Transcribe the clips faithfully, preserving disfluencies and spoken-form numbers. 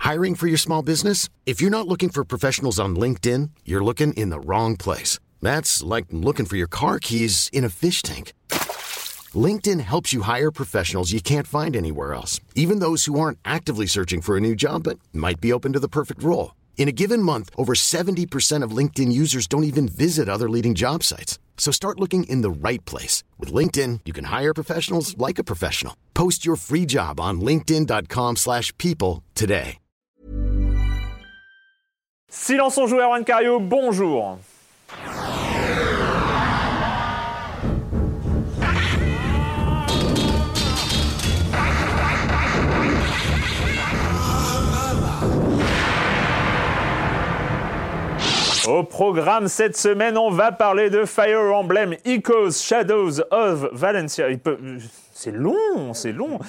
Hiring for your small business? If you're not looking for professionals on LinkedIn, you're looking in the wrong place. That's like looking for your car keys in a fish tank. LinkedIn helps you hire professionals you can't find anywhere else, even those who aren't actively searching for a new job but might be open to the perfect role. In a given month, over seventy percent of LinkedIn users don't even visit other leading job sites. So start looking in the right place. With LinkedIn, you can hire professionals like a professional. Post your free job on linkedin.com slash people today. Silence on joue, Erwan Cario, bonjour. Au programme cette semaine, on va parler de Fire Emblem Echoes Shadows of Valencia. Il peut... C'est long, c'est long.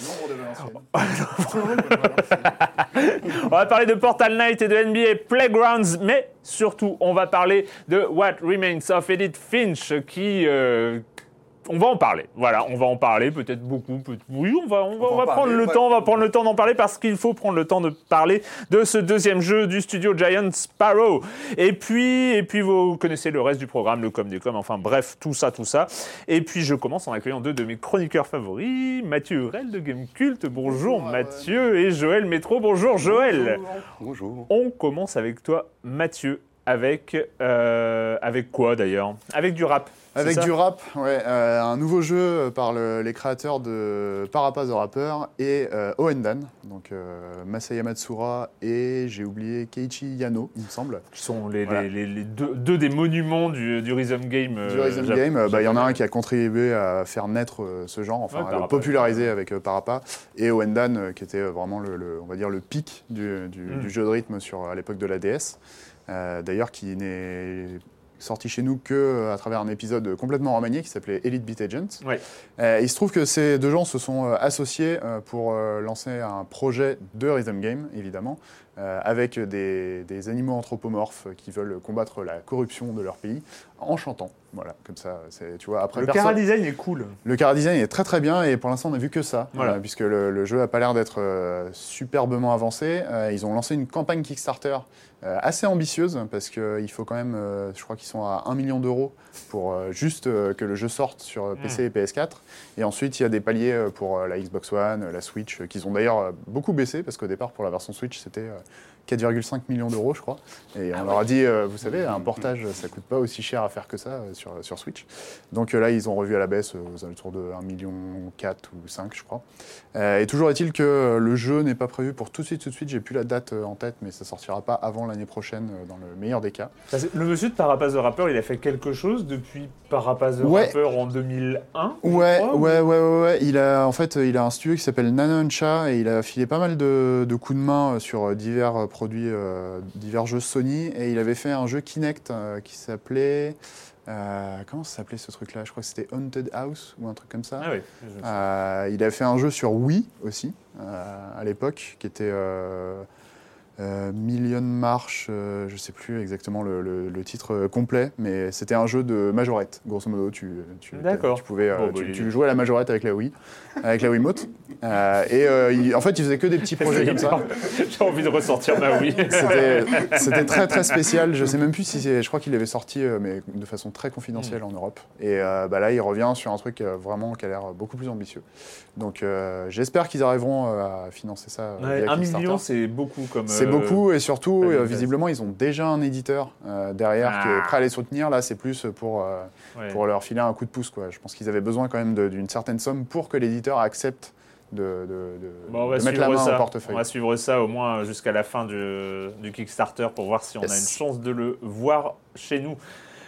On va parler de Portal Knight et de N B A Playgrounds, mais surtout, on va parler de What Remains of Edith Finch, qui... Euh, on va en parler, voilà, on va en parler, peut-être beaucoup, peut- oui, on va, on va, on va prendre le temps, on va prendre le temps d'en parler parce qu'il faut prendre le temps de parler de ce deuxième jeu du studio Giant Sparrow. Et puis, et puis vous connaissez le reste du programme, le com des com, enfin bref, tout ça, tout ça. Et puis je commence en accueillant deux de mes chroniqueurs favoris, Mathieu Hurel de Gamecult, bonjour, bonjour Mathieu, ouais. Et Joël Métro, bonjour Joël. Bonjour. bonjour. On commence avec toi, Mathieu, avec, euh, avec quoi d'ailleurs ? Avec du rap. Avec du rap, ouais, euh, un nouveau jeu par le, les créateurs de Parappa the Rapper et euh, Oendan, donc euh, Masaya Matsura et j'ai oublié Keiichi Yano, il me semble. Qui sont les, voilà. les, les, les deux, deux des monuments du, du Rhythm Game. Euh, du Rhythm Game, il bah, y en a un qui a contribué à faire naître euh, ce genre, enfin ouais, à le populariser avec euh, Parappa, et Oendan euh, qui était vraiment le, le, on va dire le pic du, du, mm. du jeu de rythme sur, à l'époque de la D S, euh, d'ailleurs qui n'est sorti chez nous qu'à travers un épisode complètement remanié qui s'appelait Elite Beat Agent. Ouais. Euh, il se trouve que ces deux gens se sont euh, associés euh, pour euh, lancer un projet de Rhythm Game, évidemment, euh, avec des, des animaux anthropomorphes qui veulent combattre la corruption de leur pays en chantant. Voilà, comme ça, c'est, tu vois, après le personne... chara-design est cool. Le chara-design est très très bien et pour l'instant on n'a vu que ça, voilà. euh, puisque le, le jeu n'a pas l'air d'être euh, superbement avancé. Euh, ils ont lancé une campagne Kickstarter euh, assez ambitieuse parce qu'il faut quand même, euh, je crois qu'ils sont à un million d'euros pour euh, juste euh, que le jeu sorte sur P C mmh. et P S quatre. Et ensuite il y a des paliers pour euh, la Xbox One, la Switch, euh, qu'ils ont d'ailleurs euh, beaucoup baissé parce qu'au départ pour la version Switch c'était... Euh, quatre virgule cinq millions d'euros, je crois. Et on leur a dit, euh, vous savez, un portage, ça ne coûte pas aussi cher à faire que ça euh, sur, sur Switch. Donc euh, là, ils ont revu à la baisse euh, aux alentours de un million quatre ou cinq, je crois. Euh, et toujours est-il que euh, le jeu n'est pas prévu pour tout de suite, tout de suite. J'ai plus la date euh, en tête, mais ça ne sortira pas avant l'année prochaine, euh, dans le meilleur des cas. Le monsieur de Parappa the Rapper, il a fait quelque chose depuis Parappa the ouais. Rapper en deux mille un Ouais, crois, ouais, ou... ouais, ouais, ouais. Il a, en fait, il a un studio qui s'appelle Nanoncha et il a filé pas mal de, de coups de main sur divers produits, euh, divers jeux Sony. Et il avait fait un jeu Kinect euh, qui s'appelait... Euh, comment ça s'appelait ce truc-là ? Je crois que c'était Haunted House ou un truc comme ça. Ah oui. Euh, il a fait un jeu sur Wii aussi, euh, à l'époque, qui était... Euh, Euh, Million March, euh, je ne sais plus exactement le, le, le titre complet, mais c'était un jeu de majorette, grosso modo. Tu, tu, tu, pouvais, euh, bon, tu, bah, tu jouais à la majorette avec la Wii, avec la Wiimote. Euh, et euh, il, en fait, il faisait que des petits projets comme ça. J'ai envie de ressortir ma Wii. C'était, c'était très très spécial. Je ne sais même plus si c'est. Je crois qu'il l'avait sorti, euh, mais de façon très confidentielle mm. en Europe. Et euh, bah, là, il revient sur un truc euh, vraiment qui a l'air beaucoup plus ambitieux. Donc, euh, j'espère qu'ils arriveront euh, à financer ça. Ouais, un million, c'est beaucoup comme. C'est euh, beaucoup et surtout, euh, visiblement, ils ont déjà un éditeur euh, derrière ah. qui est prêt à les soutenir. Là, c'est plus pour, euh, ouais. pour leur filer un coup de pouce, quoi. Je pense qu'ils avaient besoin quand même de, d'une certaine somme pour que l'éditeur accepte de, de, de, bon, de mettre la main ça. au portefeuille. On va suivre ça au moins jusqu'à la fin du, du Kickstarter pour voir si on yes. a une chance de le voir chez nous.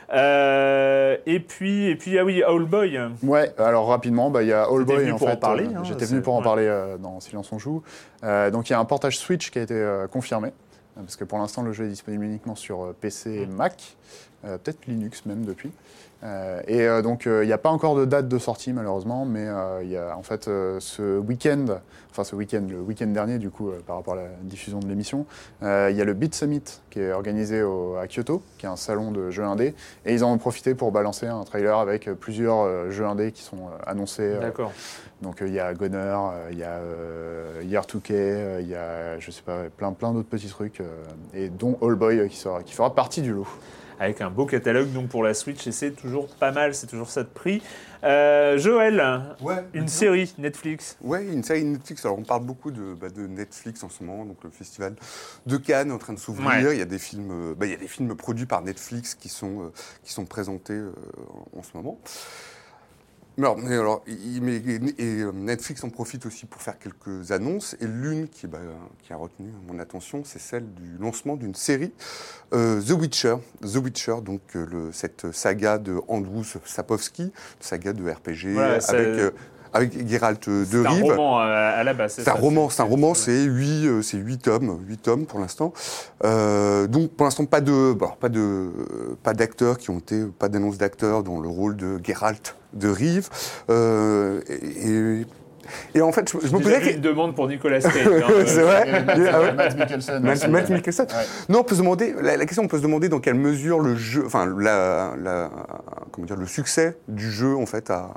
Euh, et puis, et puis, ah oui, Owlboy. Ouais, alors rapidement, bah, il y a Owlboy en pour fait. En parler, euh, hein, j'étais venu pour ouais. en parler euh, dans Silence on joue. Euh, donc il y a un portage Switch qui a été euh, confirmé, parce que pour l'instant le jeu est disponible uniquement sur euh, P C et Mac. euh, peut-être Linux même depuis. Euh, et euh, donc il euh, n'y a pas encore de date de sortie malheureusement, mais il euh, y a en fait euh, ce week-end, enfin ce week-end, le week-end dernier du coup euh, par rapport à la diffusion de l'émission, il euh, y a le Beat Summit qui est organisé au, à Kyoto, qui est un salon de jeux indés, et ils en ont profité pour balancer un trailer avec plusieurs euh, jeux indés qui sont euh, annoncés. Euh, D'accord. Donc il euh, y a Gunner, il euh, y a euh, Year deux K, il euh, y a je sais pas plein plein d'autres petits trucs, euh, et dont All Boy euh, qui sera qui fera partie du lot. Avec un beau catalogue donc pour la Switch, et c'est toujours pas mal, c'est toujours ça de prix. Euh, Joël, ouais, une série Netflix. Ouais, une série Netflix. Alors on parle beaucoup de, bah, de Netflix en ce moment, donc le festival de Cannes est en train de s'ouvrir. Ouais. Il y a des films, bah, il y a des films produits par Netflix qui sont, euh, qui sont présentés euh, en ce moment. Alors, mais alors, il, mais, et Netflix en profite aussi pour faire quelques annonces. Et l'une qui, bah, qui a retenu mon attention, c'est celle du lancement d'une série, euh, The Witcher. The Witcher, donc euh, le, cette saga de Andrzej Sapkowski, saga de R P G voilà, avec, euh, avec Geralt de c'est Rive. C'est un roman à la base. C'est, c'est ça, un roman, c'est, c'est un roman, c'est huit, euh, c'est huit tomes, huit tomes pour l'instant. Euh, donc pour l'instant pas de, bon, pas de, euh, pas d'acteurs qui ont été, pas d'annonce d'acteurs dans le rôle de Geralt de Rive. Euh, et, et, et en fait, je, je me posais une demande pour Nicolas Cage. Hein, c'est vrai. Matt Mikkelsen. Matt Mikkelsen. Ouais. Non, on peut se demander. La, la question, on peut se demander dans quelle mesure le jeu, enfin, la, la, comment dire, le succès du jeu, en fait, a.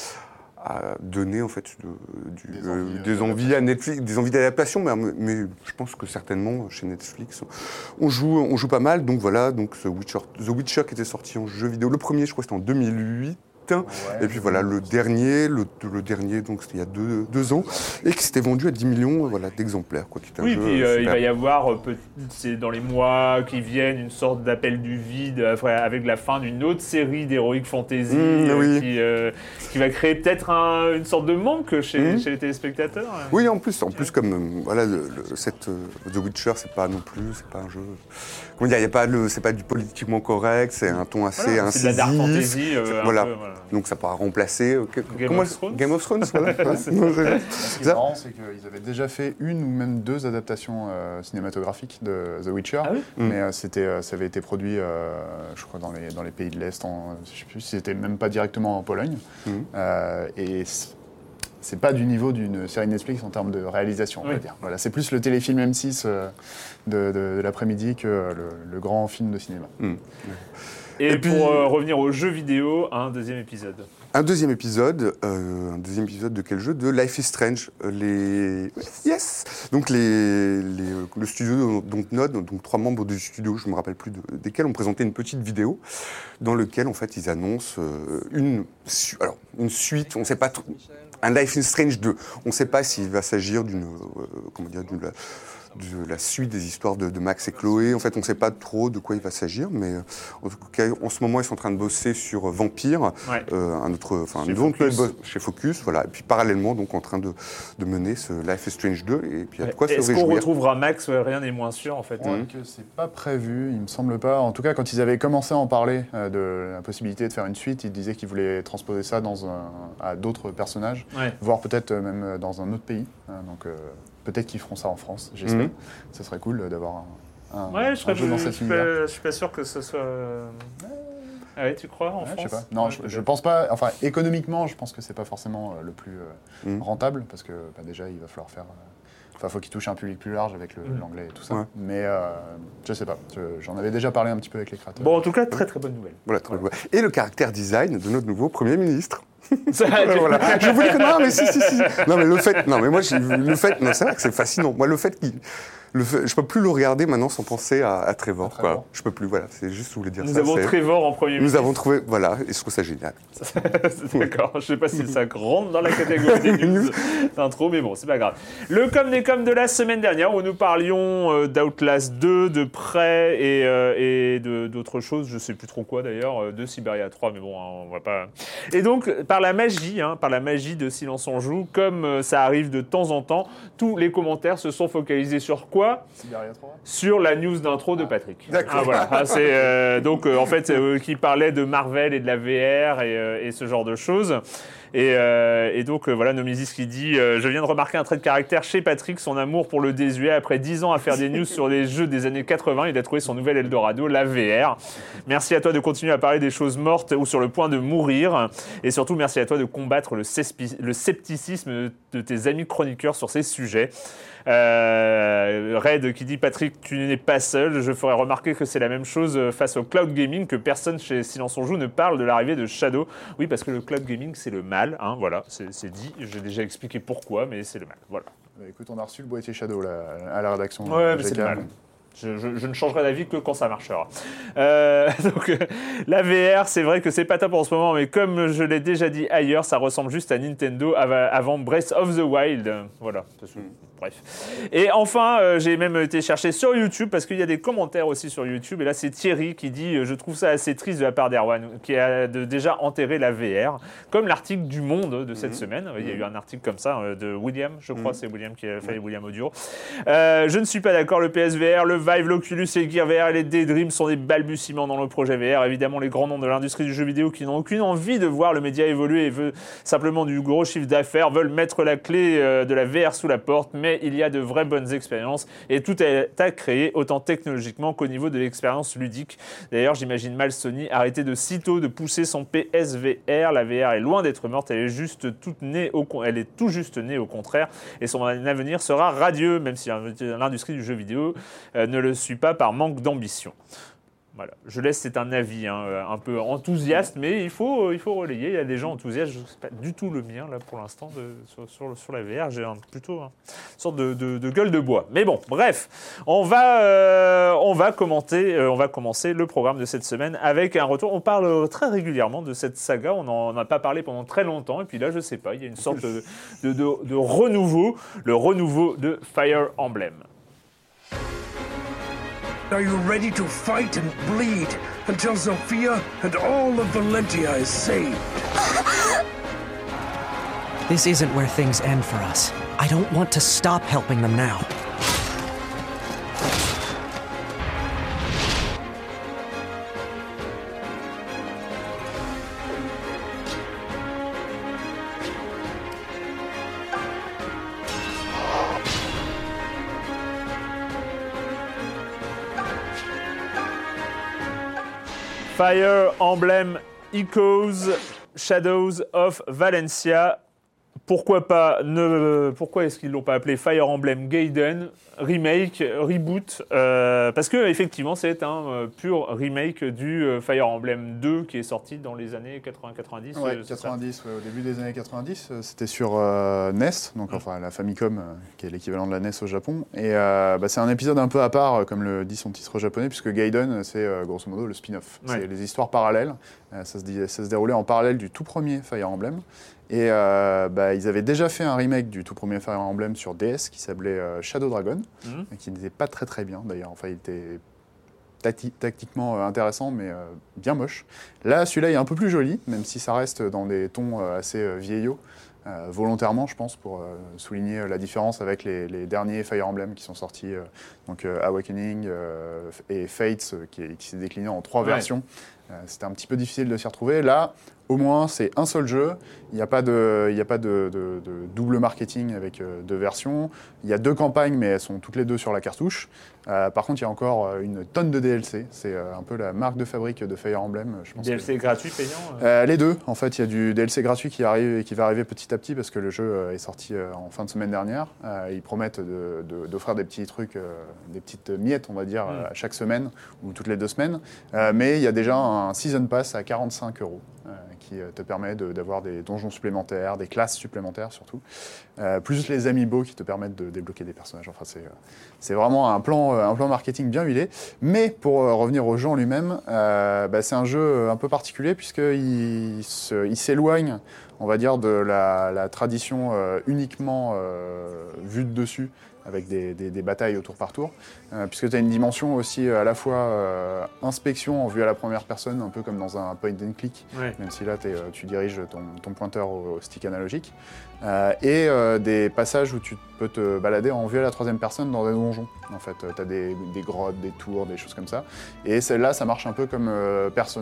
à donner en fait de, du, des envies, euh, des envies à Netflix, des envies d'adaptation, mais, mais je pense que certainement chez Netflix on joue, on joue pas mal. Donc voilà, donc The Witcher, The Witcher qui était sorti en jeu vidéo, le premier je crois c'était en deux mille huit. Ouais, et puis voilà, le dernier, le, le dernier, donc c'était il y a deux, deux ans, et qui s'était vendu à dix millions voilà, d'exemplaires. Quoi, qui était un oui, jeu, puis euh, il va y avoir, c'est dans les mois qui viennent, une sorte d'appel du vide avec la fin d'une autre série d'Heroic Fantasy mmh, euh, oui. qui, euh, qui va créer peut-être un, une sorte de manque chez, mmh. chez les téléspectateurs. Oui, en plus, en plus comme euh, voilà, le, le, cette, euh, The Witcher, c'est pas non plus, c'est pas un jeu. Comment dire, il y a pas le, c'est pas du politiquement correct, c'est un ton assez voilà, incisif. C'est de la dark fantasy. Euh, voilà. Peu, voilà. Donc ça pourra remplacer euh, Game, comment, of Thrones. Game of Thrones. Voilà. Ce qui est marrant, c'est qu'ils avaient déjà fait une ou même deux adaptations euh, cinématographiques de The Witcher, ah oui mais mm. euh, c'était, euh, ça avait été produit, euh, je crois, dans les, dans les pays de l'Est, en, je ne sais plus si c'était même pas directement en Pologne. Mm. Euh, et c'est pas du niveau d'une série Netflix en termes de réalisation, on oui. va dire. Voilà, c'est plus le téléfilm M six euh, de, de, de l'après-midi que le, le grand film de cinéma. Mm. Et, Et puis, pour euh, revenir aux jeux vidéo, un deuxième épisode. Un deuxième épisode, euh, un deuxième épisode de quel jeu ? De Life is Strange. Les yes. Donc les, les le studio donc Node, donc trois membres du studio, je me rappelle plus de, desquels ont présenté une petite vidéo dans laquelle en fait ils annoncent euh, une alors une suite. On ne sait pas trop. Un Life is Strange deux. On ne sait pas s'il va s'agir d'une euh, comment dire d'une de la suite des histoires de, de Max et Chloé. En fait, on ne sait pas trop de quoi il va s'agir, mais euh, en tout cas, en ce moment, ils sont en train de bosser sur Vampire, ouais. euh, un autre, enfin, chez, Focus. chez Focus, voilà. Et puis parallèlement, donc, en train de, de mener ce Life is Strange deux. Et puis, il y a de quoi ouais. se Est-ce réjouir. Est-ce qu'on retrouvera Max ? Rien n'est moins sûr, en fait. Ouais, mmh. que c'est pas prévu, il me semble pas. En tout cas, quand ils avaient commencé à en parler euh, de la possibilité de faire une suite, ils disaient qu'ils voulaient transposer ça dans un, à d'autres personnages, ouais. voire peut-être même dans un autre pays. Hein, donc. Euh, Peut-être qu'ils feront ça en France, j'espère. Mmh. Ça serait cool d'avoir un, un, ouais, je un jeu dans cet univers. Je suis pas sûr que ce soit... Ah ouais, tu crois, en ouais, France ? Je sais pas. Non, ouais, je, je pense pas... Enfin, économiquement, je pense que c'est pas forcément le plus euh, mmh. rentable, parce que bah, déjà, il va falloir faire... Enfin, il faut qu'il touche un public plus large avec le, mmh. l'anglais et tout ça. Ouais. Mais euh, je sais pas. Je, j'en avais déjà parlé un petit peu avec les créateurs. Bon, en tout cas, très très bonne nouvelle. Voilà, très voilà. Et le caractère design de notre nouveau Premier ministre. Ça, voilà. Je voulais que non, mais si, si, si. Non, mais le fait, non, mais moi, le fait, non, c'est vrai que c'est fascinant. Moi, le fait qu'il, le fait, je peux plus le regarder maintenant sans penser à, à Trevor. À Trevor. Quoi. Je peux plus. Voilà, c'est juste je voulais dire Nous ça. Nous avons c'est... Trevor en premier ministre. Nous avons trouvé, voilà, et je trouve ça génial. D'accord. Je sais pas si ça rentre dans la catégorie des news d'intro, mais bon, c'est pas grave. Le com des com de la semaine dernière où nous parlions euh, d'Outlast deux, de Prey et, euh, et de, d'autres choses, je sais plus trop quoi d'ailleurs, de Siberia trois, mais bon, hein, on va pas. Et donc, par la magie, hein, par la magie de Silence on Joue, comme euh, ça arrive de temps en temps, tous les commentaires se sont focalisés sur quoi ? Sur la news d'intro de Patrick. D'accord. Ah, voilà. Ah, c'est, euh, donc, euh, en fait, euh, qui parlait de Marvel et de la V R et, euh, et ce genre de choses. Et, euh, et donc, euh, voilà, Nomizis qui dit euh, « Je viens de remarquer un trait de caractère chez Patrick, son amour pour le désuet. Après dix ans à faire des news sur les jeux des années quatre-vingts, il a trouvé son nouvel Eldorado, la V R. Merci à toi de continuer à parler des choses mortes ou sur le point de mourir. Et surtout, merci à toi de combattre le, cespi- le scepticisme de tes amis chroniqueurs sur ces sujets. » Euh, Red qui dit « Patrick, tu n'es pas seul. Je ferai remarquer que c'est la même chose face au cloud gaming, que personne chez Silence on Joue ne parle de l'arrivée de Shadow. » Oui, parce que le cloud gaming, c'est le mal. Hein, voilà, c'est, c'est dit. J'ai déjà expliqué pourquoi, mais c'est le mal. Voilà. Bah, écoute, on a reçu le boîtier Shadow là, à la rédaction. Ouais, mais c'est le mal. Je, je, je ne changerai d'avis que quand ça marchera. Euh, donc, euh, la V R, c'est vrai que c'est pas top en ce moment, mais comme je l'ai déjà dit ailleurs, ça ressemble juste à Nintendo av- avant Breath of the Wild. Voilà. Bref. Et enfin, euh, j'ai même été chercher sur YouTube, parce qu'il y a des commentaires aussi sur YouTube, et là, c'est Thierry qui dit euh, « Je trouve ça assez triste de la part d'Erwan, qui a de, déjà enterré la V R », comme l'article du Monde de cette mmh. semaine. Il y a eu un article comme ça euh, de William, je crois, mmh. c'est William qui a fait mmh. William Audio. Euh, je ne suis pas d'accord, le P S V R, le Vive, l'Oculus et le Gear V R et les Daydream sont des balbutiements dans le projet V R. Évidemment, les grands noms de l'industrie du jeu vidéo qui n'ont aucune envie de voir le média évoluer et veulent simplement du gros chiffre d'affaires, veulent mettre la clé euh, de la V R sous la porte, mais il y a de vraies bonnes expériences et tout est à créer, autant technologiquement qu'au niveau de l'expérience ludique. D'ailleurs, j'imagine mal Sony arrêter de sitôt de pousser son P S V R. La V R est loin d'être morte, elle est juste toute née au, elle est tout juste née au contraire, et son avenir sera radieux, même si l'industrie du jeu vidéo euh, ne le suit pas par manque d'ambition. Voilà. Je laisse, c'est un avis hein, un peu enthousiaste, mais il faut, il faut relayer. Il y a des gens enthousiastes, je ne sais pas du tout le mien là pour l'instant de, sur, sur, sur la V R. J'ai un, plutôt hein, une sorte de, de, de gueule de bois. Mais bon, bref, on va, euh, on va commenter, euh, on va commencer le programme de cette semaine avec un retour. On parle très régulièrement de cette saga. On n'en a pas parlé pendant très longtemps, et puis là, je ne sais pas, il y a une sorte de, de, de, de renouveau, le renouveau de Fire Emblem. Are you ready to fight and bleed until Zofia and all of Valentia is saved? This isn't where things end for us. I don't want to stop helping them now. Fire Emblem Echoes, Shadows of Valencia. Pourquoi pas ne, Pourquoi est-ce qu'ils ne l'ont pas appelé Fire Emblem Gaiden remake, reboot euh, parce que effectivement c'est un euh, pur remake du euh, Fire Emblem deux qui est sorti dans les années quatre-vingts quatre-vingt-dix. Ouais, euh, quatre-vingt-dix, ouais, au début des années quatre-vingt-dix, euh, c'était sur euh, N E S, donc mmh. enfin la Famicom, euh, qui est l'équivalent de la N E S au Japon. Et euh, bah, c'est un épisode un peu à part, euh, comme le dit son titre japonais, puisque Gaiden, c'est euh, grosso modo le spin-off. Ouais. C'est les histoires parallèles. Euh, ça, se dit, ça se déroulait en parallèle du tout premier Fire Emblem. Et euh, bah, ils avaient déjà fait un remake du tout premier Fire Emblem sur D S qui s'appelait euh, Shadow Dragon, mmh. qui n'était pas très très bien d'ailleurs. Enfin, il était tacti- tactiquement euh, intéressant, mais euh, bien moche. Là, celui-là est un peu plus joli, même si ça reste dans des tons euh, assez euh, vieillots, euh, volontairement, je pense, pour euh, souligner euh, la différence avec les, les derniers Fire Emblem qui sont sortis, euh, donc euh, Awakening euh, et Fates, euh, qui, qui s'est décliné en trois ouais. versions. Euh, c'était un petit peu difficile de s'y retrouver. Là, au moins, c'est un seul jeu. Il n'y a pas de, il n'y a pas de, de, de double marketing avec euh, deux versions. Il y a deux campagnes, mais elles sont toutes les deux sur la cartouche. Euh, par contre, il y a encore une tonne de D L C. C'est euh, un peu la marque de fabrique de Fire Emblem. Je pense D L C que... gratuit, payant euh... Euh, Les deux. En fait, il y a du D L C gratuit qui, arrive et qui va arriver petit à petit parce que le jeu euh, est sorti euh, en fin de semaine dernière. Euh, ils promettent de, de, d'offrir des petits trucs, euh, des petites miettes, on va dire, mm. à chaque semaine ou toutes les deux semaines. Euh, mais il y a déjà un Season Pass à quarante-cinq euros. Euh, qui te permet de, d'avoir des donjons supplémentaires, des classes supplémentaires surtout, euh, plus les amiibo qui te permettent de débloquer des personnages. Enfin, c'est, c'est vraiment un plan, un plan marketing bien huilé. Mais pour revenir au jeu en lui-même, euh, bah, c'est un jeu un peu particulier puisqu'il se, il s'éloigne, on va dire, de la, la tradition euh, uniquement euh, vue de dessus, avec des, des, des batailles au tour par tour, euh, puisque tu as une dimension aussi euh, à la fois euh, inspection en vue à la première personne, un peu comme dans un point and click, ouais. même si là euh, tu diriges ton, ton pointeur au, au stick analogique, euh, et euh, des passages où tu peux te balader en vue à la troisième personne dans des donjons. En fait, tu as des, des grottes, des tours, des choses comme ça, et celle-là, ça marche un peu comme euh, Persona.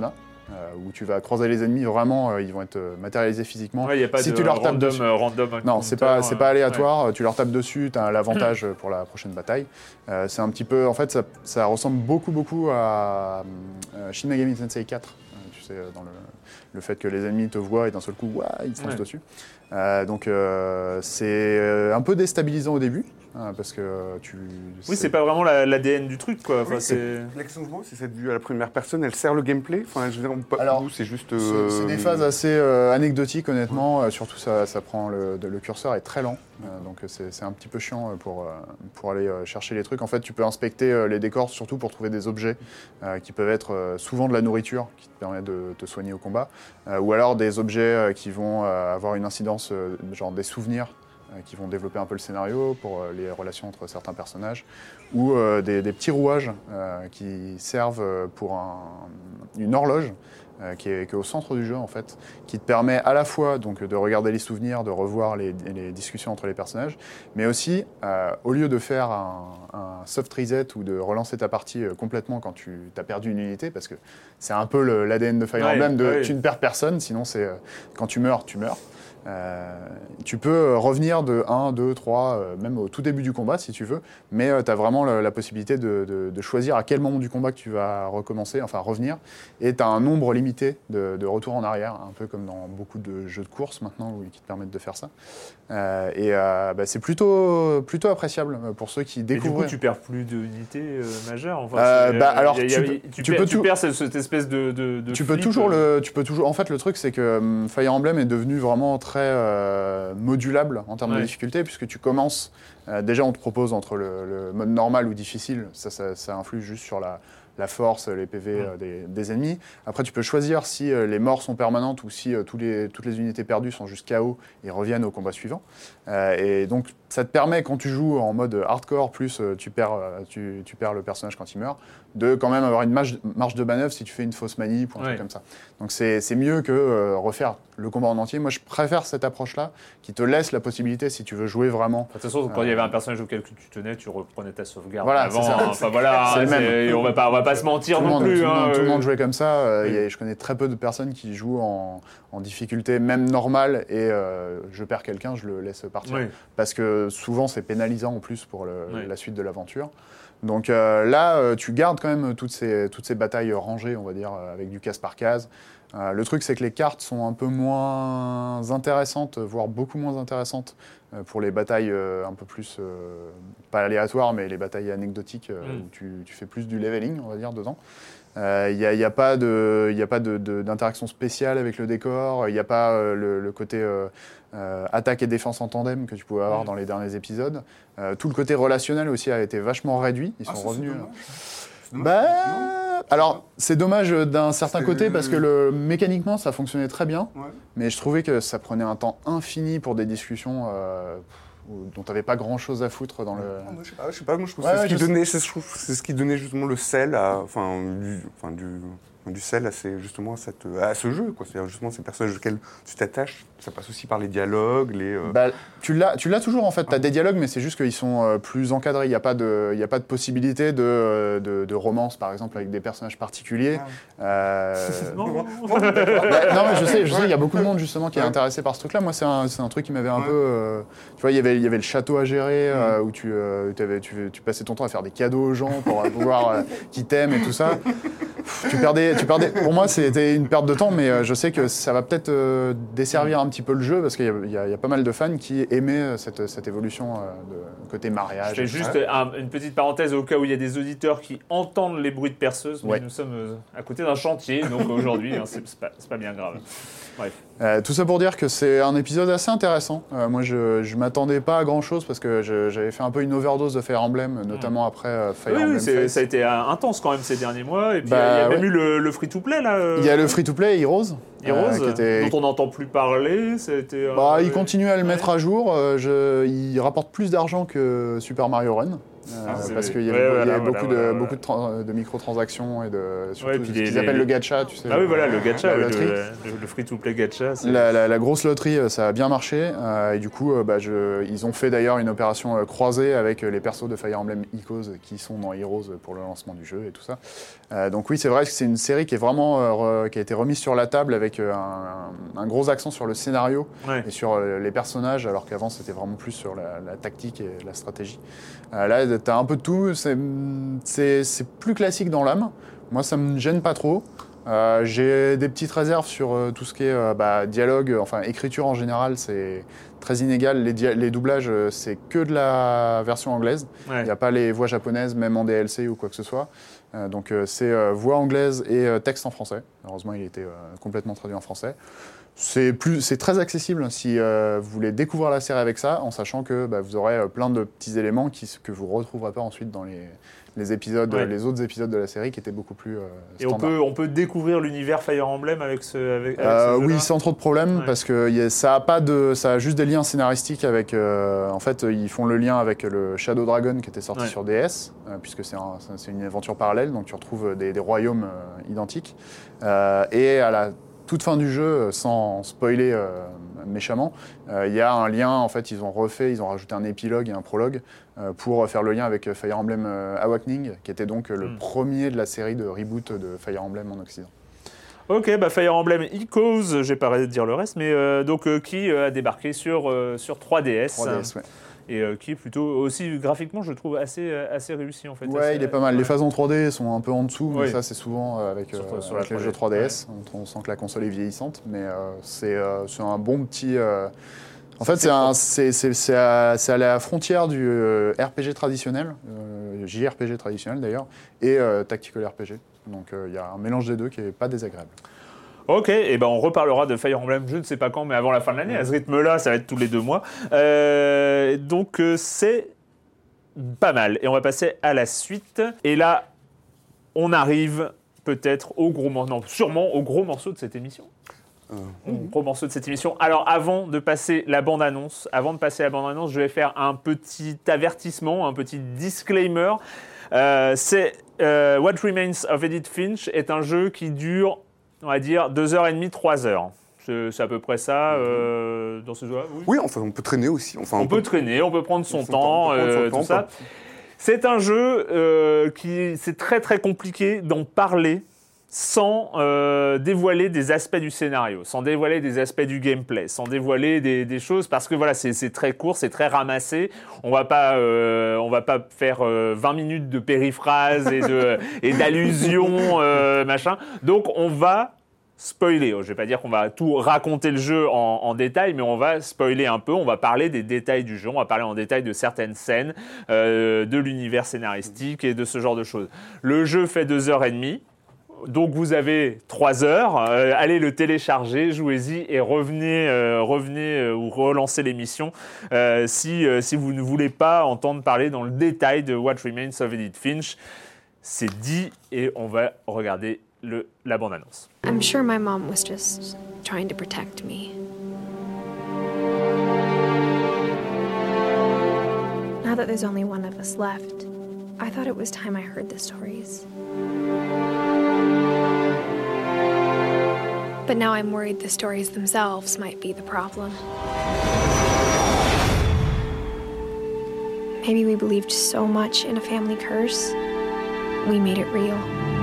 euh, où tu vas croiser les ennemis, vraiment, euh, ils vont être euh, matérialisés physiquement. Ouais, il n'y a pas si de tu leur tapes random, dessus, euh, random non, c'est pas, c'est pas aléatoire, ouais. Tu leur tapes dessus, tu as l'avantage pour la prochaine bataille. Euh, c'est un petit peu, en fait, ça, ça ressemble beaucoup, beaucoup à euh, Shin Megami Tensei quatre, euh, tu sais, dans le, le fait que les ennemis te voient et d'un seul coup, ouah, ils te foncent ouais. dessus. Euh, donc, euh, c'est un peu déstabilisant au début. Ah, parce que tu. Oui, c'est pas vraiment l'A D N du truc, quoi. Enfin, oui, c'est... La question que je me pose, c'est cette vue à la première personne, elle sert le gameplay. Enfin, je veux dire, pas Alors, c'est juste. Euh... C'est des phases assez euh, anecdotiques, honnêtement. Ouais. Euh, surtout, ça, ça prend le, le curseur est très lent, euh, donc c'est, c'est un petit peu chiant pour, euh, pour aller euh, chercher les trucs. En fait, tu peux inspecter euh, les décors, surtout pour trouver des objets euh, qui peuvent être euh, souvent de la nourriture, qui te permet de te soigner au combat, euh, ou alors des objets euh, qui vont euh, avoir une incidence, euh, genre des souvenirs. Qui vont développer un peu le scénario pour euh, les relations entre certains personnages, ou euh, des, des petits rouages euh, qui servent pour un, une horloge euh, qui, est, qui est au centre du jeu en fait, qui te permet à la fois donc, de regarder les souvenirs, de revoir les, les discussions entre les personnages, mais aussi, euh, au lieu de faire un, un soft reset ou de relancer ta partie euh, complètement quand tu as perdu une unité, parce que c'est un peu le, l'A D N de Fire Emblem, de ouais. tu ne perds personne, sinon c'est euh, quand tu meurs, tu meurs. Euh, tu peux revenir de un, deux, trois, euh, même au tout début du combat si tu veux, mais euh, tu as vraiment la, la possibilité de, de, de choisir à quel moment du combat que tu vas recommencer, enfin revenir, et tu as un nombre limité de, de retours en arrière, un peu comme dans beaucoup de jeux de course maintenant où, qui te permettent de faire ça. Euh, et euh, bah, c'est plutôt, plutôt appréciable pour ceux qui découvrent. Et du coup, tu perds plus d'unités euh, majeures. Enfin, euh, bah, alors, y a, tu, y a, peux, tu, tu perds, peux tu tout... perds cette, cette espèce de, de, de tu flip, peux toujours euh... le, tu peux toujours. En fait, le truc, c'est que um, Fire Emblem est devenu vraiment très euh, modulable en termes ouais. de difficulté, puisque tu commences. Euh, déjà, on te propose entre le, le mode normal ou difficile. Ça, ça, ça influe juste sur la. la force, les P V euh, des, des ennemis. Après, tu peux choisir si euh, les morts sont permanentes ou si euh, tous les, toutes les unités perdues sont juste K O et reviennent au combat suivant. Euh, et donc, ça te permet, quand tu joues en mode hardcore, plus euh, tu, perds, euh, tu, tu perds le personnage quand il meurt, de quand même avoir une marge, marge de manœuvre si tu fais une fausse manip ou un ouais. truc comme ça. Donc, c'est, c'est mieux que euh, refaire le combat en entier. Moi, je préfère cette approche-là qui te laisse la possibilité, si tu veux jouer vraiment. De toute façon, quand il euh, y avait un personnage auquel tu tenais, tu reprenais ta sauvegarde voilà, avant. C'est ça. Enfin, voilà, c'est c'est, le même. On va pas, on va pas se mentir tout non monde, plus. Tout, hein, monde, euh... tout le monde jouait comme ça. Euh, oui. y a, je connais très peu de personnes qui jouent en, en difficulté, même normale, et euh, je perds quelqu'un, je le laisse partir. Oui. Parce que souvent, c'est pénalisant en plus pour le, oui. la suite de l'aventure. Donc euh, là, euh, tu gardes quand même toutes ces, toutes ces batailles rangées, on va dire, euh, avec du case par case. Euh, le truc, c'est que les cartes sont un peu moins intéressantes, voire beaucoup moins intéressantes euh, pour les batailles euh, un peu plus, euh, pas aléatoires, mais les batailles anecdotiques euh, mm. où tu, tu fais plus du leveling, on va dire, dedans. Il euh, n'y a, y a pas, de, y a pas de, de, d'interaction spéciale avec le décor, il n'y a pas euh, le, le côté euh, euh, attaque et défense en tandem que tu pouvais avoir mmh. dans les derniers épisodes. Euh, tout le côté relationnel aussi a été vachement réduit. Ils sont ah, ça, revenus. C'est dommage. Bah, c'est alors, c'est dommage d'un certain c'est... côté parce que le, mécaniquement, ça fonctionnait très bien, ouais. mais je trouvais que ça prenait un temps infini pour des discussions. Euh, dont tu n'avais pas grand-chose à foutre dans le... Ah, moi, je sais pas, je sais pas, moi je trouve que ouais, c'est, ouais, ce qui donnait, c'est, je trouve, c'est ce qui donnait justement le sel à, enfin, du, enfin, du, du sel à, ces, justement, à, cette, à ce jeu, quoi. C'est-à-dire justement ces personnages auxquels tu t'attaches, ça passe aussi par les dialogues, les... Euh... Bah, tu, l'as, tu l'as toujours en fait, tu as ah. des dialogues, mais c'est juste qu'ils sont euh, plus encadrés, il n'y a, a pas de possibilité de, de, de romance, par exemple, avec des personnages particuliers. Ah. Euh... non, non, bah, non, mais je sais, je sais, il y a beaucoup de monde justement qui ouais. est intéressé par ce truc-là. Moi, c'est un, c'est un truc qui m'avait un ouais. peu... Euh, tu vois, il y avait, il y avait le château à gérer, euh, mmh. où tu, euh, tu, tu passais ton temps à faire des cadeaux aux gens pour pouvoir euh, qui t'aiment et tout ça. Tu perdais, tu perdais. Pour moi, c'était une perte de temps, mais euh, je sais que ça va peut-être euh, desservir un petit peu le jeu parce qu'il y a, il y a, il y a pas mal de fans qui aimaient cette, cette évolution euh, de côté mariage. Je fais juste un, une petite parenthèse au cas où il y a des auditeurs qui entendent les bruits de perceuse, mais ouais. nous sommes euh, à côté d'un chantier, donc aujourd'hui, hein, c'est, c'est, pas, c'est pas bien grave. Bref. Euh, tout ça pour dire que c'est un épisode assez intéressant. Euh, moi, je, je m'attendais pas à grand chose parce que je, j'avais fait un peu une overdose de Fire Emblem, notamment mmh. après euh, Fire oui, Emblem. Oui, c'est, ça a été intense quand même ces derniers mois. Et puis bah, il y a ouais. même eu le, le free-to-play là. Euh... Il y a le free-to-play Heroes. Heroes, euh, était... dont on n'entend plus parler. C'était, euh, bah, ouais. il continue à le mettre ouais. à jour. Euh, je... Il rapporte plus d'argent que Super Mario Run. Euh, Ah, parce qu'il y ouais, avait, il y voilà, avait voilà, beaucoup, voilà, de, voilà. beaucoup de, tran- de microtransactions et de surtout Ouais, puis ce les- qu'ils les- appellent les- le gacha, tu sais. Ah oui, voilà, le gacha, la oui, loterie. le, le- le free-to-play gacha. c'est- La, la- la grosse loterie, euh, ça a bien marché. euh, et du coup, euh, bah, je- ils ont fait d'ailleurs une opération euh, croisée avec euh, les persos de Fire Emblem Echoes qui sont dans Heroes pour le lancement du jeu et tout ça. Euh, donc oui, c'est vrai que c'est une série qui est vraiment euh, re- qui a été remise sur la table avec euh, un, un gros accent sur le scénario Ouais. et sur euh, les personnages, alors qu'avant c'était vraiment plus sur la, la tactique et la stratégie. Euh, là, t'as un peu de tout. C'est, c'est, c'est plus classique dans l'âme. Moi, ça me gêne pas trop. Euh, j'ai des petites réserves sur euh, tout ce qui est euh, bah, dialogue, enfin écriture en général, c'est très inégal. Les, dia- les doublages, euh, c'est que de la version anglaise. Il Ouais. n'y a pas les voix japonaises, même en D L C ou quoi que ce soit. Euh, donc euh, c'est euh, voix anglaise et euh, texte en français. Heureusement, il était euh, complètement traduit en français. C'est, plus, c'est très accessible si euh, vous voulez découvrir la série avec ça, en sachant que bah, vous aurez euh, plein de petits éléments qui, que vous ne retrouverez pas ensuite dans les, les, épisodes, Ouais. les autres épisodes de la série qui étaient beaucoup plus euh, Et on standards. peut, on peut découvrir l'univers Fire Emblem avec ce, avec, avec Euh, ce jeu-là. oui, sans trop de problèmes, Ouais. parce que y a- ça a pas de, ça a juste des liens scénaristiques avec. euh, en fait, ils font le lien avec le Shadow Dragon qui était sorti Ouais. sur D S, euh, puisque c'est, un- c'est une aventure parallèle, donc tu retrouves des, des royaumes euh, identiques. Euh, et à la toute fin du jeu, sans spoiler euh, méchamment, euh, il y a un lien. En fait, ils ont refait, ils ont rajouté un épilogue et un prologue euh, pour faire le lien avec Fire Emblem euh, Awakening, qui était donc euh, le Mm. premier de la série de reboot de Fire Emblem en Occident. Ok, bah Fire Emblem Echoes, j'ai pas arrêté de dire le reste, mais euh, donc euh, qui euh, a débarqué sur, euh, sur trois D S, trois D S, ouais. et euh, qui est plutôt aussi graphiquement, je trouve assez, euh, assez réussi en fait. Ouais, Assez- il est pas mal. ouais. Les phases en trois D sont un peu en dessous, mais Oui. ça, c'est souvent euh, avec, Sur- euh, sur la avec les trois D. jeux trois D S. On, on sent que la console est vieillissante, mais euh, c'est euh, c'est un bon petit. euh, En fait, c'est un- c'est c'est- c'est à, c'est à la frontière du euh, R P G traditionnel, euh, J R P G traditionnel d'ailleurs, et euh, Tactical R P G. Donc euh, il y a un mélange des deux qui est pas désagréable. Ok, et ben on reparlera de Fire Emblem, je ne sais pas quand, mais avant la fin de l'année. À ce rythme-là, ça va être tous les deux mois. Euh, donc euh, c'est pas mal. Et on va passer à la suite. Et là, on arrive peut-être au gros morceau, non, sûrement au gros morceau de cette émission. Euh, Au gros morceau de cette émission. Alors, avant de passer la bande-annonce, avant de passer la bande-annonce, je vais faire un petit avertissement, un petit disclaimer. Euh, c'est euh, What Remains of Edith Finch est un jeu qui dure, on va dire, deux heures trente, trois heures. C'est c'est à peu près ça euh, dans ce jeu-là. Oui. Oui, enfin, on peut traîner aussi. Enfin, On peut traîner, on peut prendre son Son temps, temps, on peut prendre son euh, temps, tout ça. quoi. C'est un jeu euh, qui, c'est très très compliqué d'en parler sans euh, dévoiler des aspects du scénario, sans dévoiler des aspects du gameplay, sans dévoiler des, des choses, parce que voilà, c'est, c'est très court, c'est très ramassé. On va pas, euh, on va pas faire euh, vingt minutes de périphrases et, de, et d'allusions, euh, machin. Donc on va spoiler. Je ne vais pas dire qu'on va tout raconter le jeu en, en détail, mais on va spoiler un peu. On va parler des détails du jeu. On va parler en détail de certaines scènes, euh, de l'univers scénaristique et de ce genre de choses. Le jeu fait deux heures et demie. Donc vous avez trois heures, euh, allez le télécharger, jouez-y et revenez, euh, revenez euh, ou relancez l'émission euh, si, euh, si vous ne voulez pas entendre parler dans le détail de What Remains of Edith Finch. C'est dit et on va regarder le, la bande-annonce. I'm sure my mom was just trying to protect me. Now that there's only one of us left, I thought it was time I heard the stories. But now I'm worried the stories themselves might be the problem. Maybe we believed so much in a family curse, we made it real.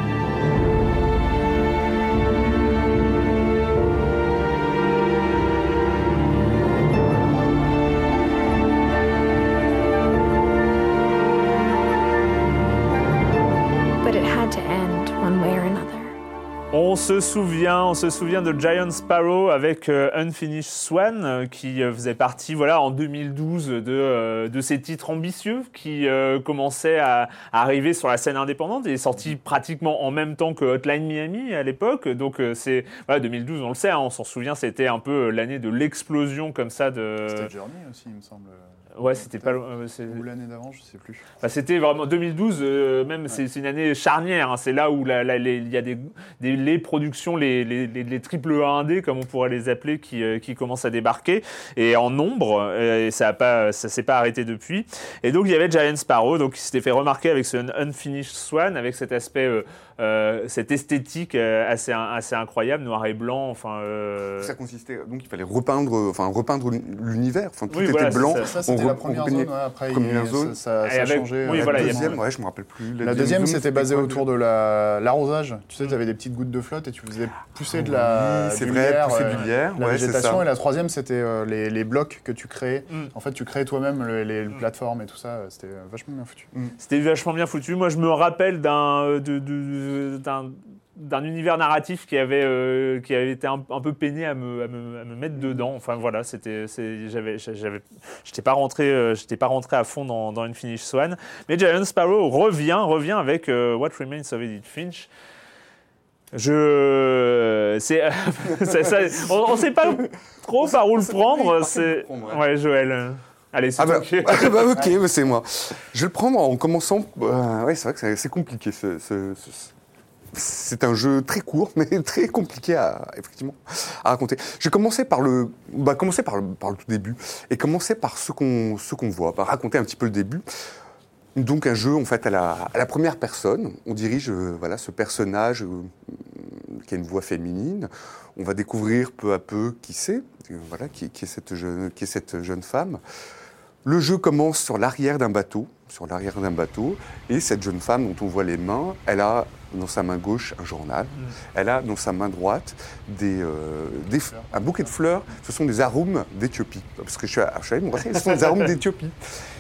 But it had to end one way or another. On se souvient, on se souvient de Giant Sparrow avec euh, Unfinished Swan euh, qui euh, faisait partie, voilà, en deux mille douze de, euh, de ces titres ambitieux qui euh, commençaient à, à arriver sur la scène indépendante. Il est sorti pratiquement en même temps que Hotline Miami à l'époque. Donc euh, c'est voilà, deux mille douze, on le sait, hein, on s'en souvient, c'était un peu l'année de l'explosion comme ça de. C'était Journey aussi, il me semble. Ouais, c'était pas. Euh, c'est... Ou l'année d'avant, je sais plus. Enfin, c'était vraiment deux mille douze, euh, même ouais. c'est, c'est une année charnière. Hein, c'est là où la, la, les, il y a des, des les productions, les, les, les, les triple A indés, comme on pourrait les appeler, qui, euh, qui commencent à débarquer et en nombre. Euh, et ça a pas, ça s'est pas arrêté depuis. Et donc il y avait Giant Sparrow, donc qui s'était fait remarquer avec ce Unfinished Swan, avec cet aspect, euh, euh, cette esthétique euh, assez, assez incroyable, noir et blanc. Enfin. Euh... Ça consistait donc il fallait repeindre, enfin repeindre l'univers. Enfin, tout oui, était voilà, blanc. Ça, ça c'était on, la première on zone. Ouais, après, première il, zone. ça, ça, ça a avec, changé. Oui, la voilà, deuxième, a... ouais, je me rappelle plus. La, la deuxième, zone, c'était basé autour de la, l'arrosage. Tu sais, tu avais des petites gouttes de flotte et tu faisais pousser de la. Oui, c'est vrai, lierre, pousser euh, du lierre. La ouais, végétation. Et la troisième, c'était euh, les, les blocs que tu créais. Mm. En fait, tu créais toi-même le, les mm. plateformes et tout ça. C'était vachement bien foutu. Mm. C'était vachement bien foutu. Moi, je me rappelle d'un, de, de, d'un d'un univers narratif qui avait, euh, qui avait été un, un peu peiné à me, à me, à me mettre dedans. Enfin voilà, c'était, c'est, j'avais, j'avais, j'étais pas rentré, euh, j'étais pas rentré à fond dans, dans Unfinished Swan. Mais Giant Sparrow revient, revient avec euh, What Remains of Edith Finch. Je, c'est, ça, ça, on, on sait pas trop par où le prendre. C'est, ouais, Joël. Allez, c'est ah bah, okay. ah bah ok, bah c'est moi. Je vais le prendre en commençant. Euh, ouais, c'est vrai que c'est, c'est compliqué ce. ce, ce C'est un jeu très court, mais très compliqué à, effectivement, à raconter. Je vais commencer par le, bah, commencer par le, par le tout début, et commencer par ce qu'on, ce qu'on voit, par raconter un petit peu le début. Donc un jeu, en fait, à la, à la première personne. On dirige euh, voilà, ce personnage euh, qui a une voix féminine. On va découvrir peu à peu qui c'est, euh, voilà, qui, qui, est cette jeune, qui est cette jeune femme. Le jeu commence sur l'arrière d'un bateau, sur l'arrière d'un bateau, et cette jeune femme dont on voit les mains, elle a dans sa main gauche un journal, mmh. elle a dans sa main droite des, euh, des, un bouquet de fleurs, ce sont des arômes d'Éthiopie, parce que je suis à Chaïm, ce sont des arômes d'Éthiopie.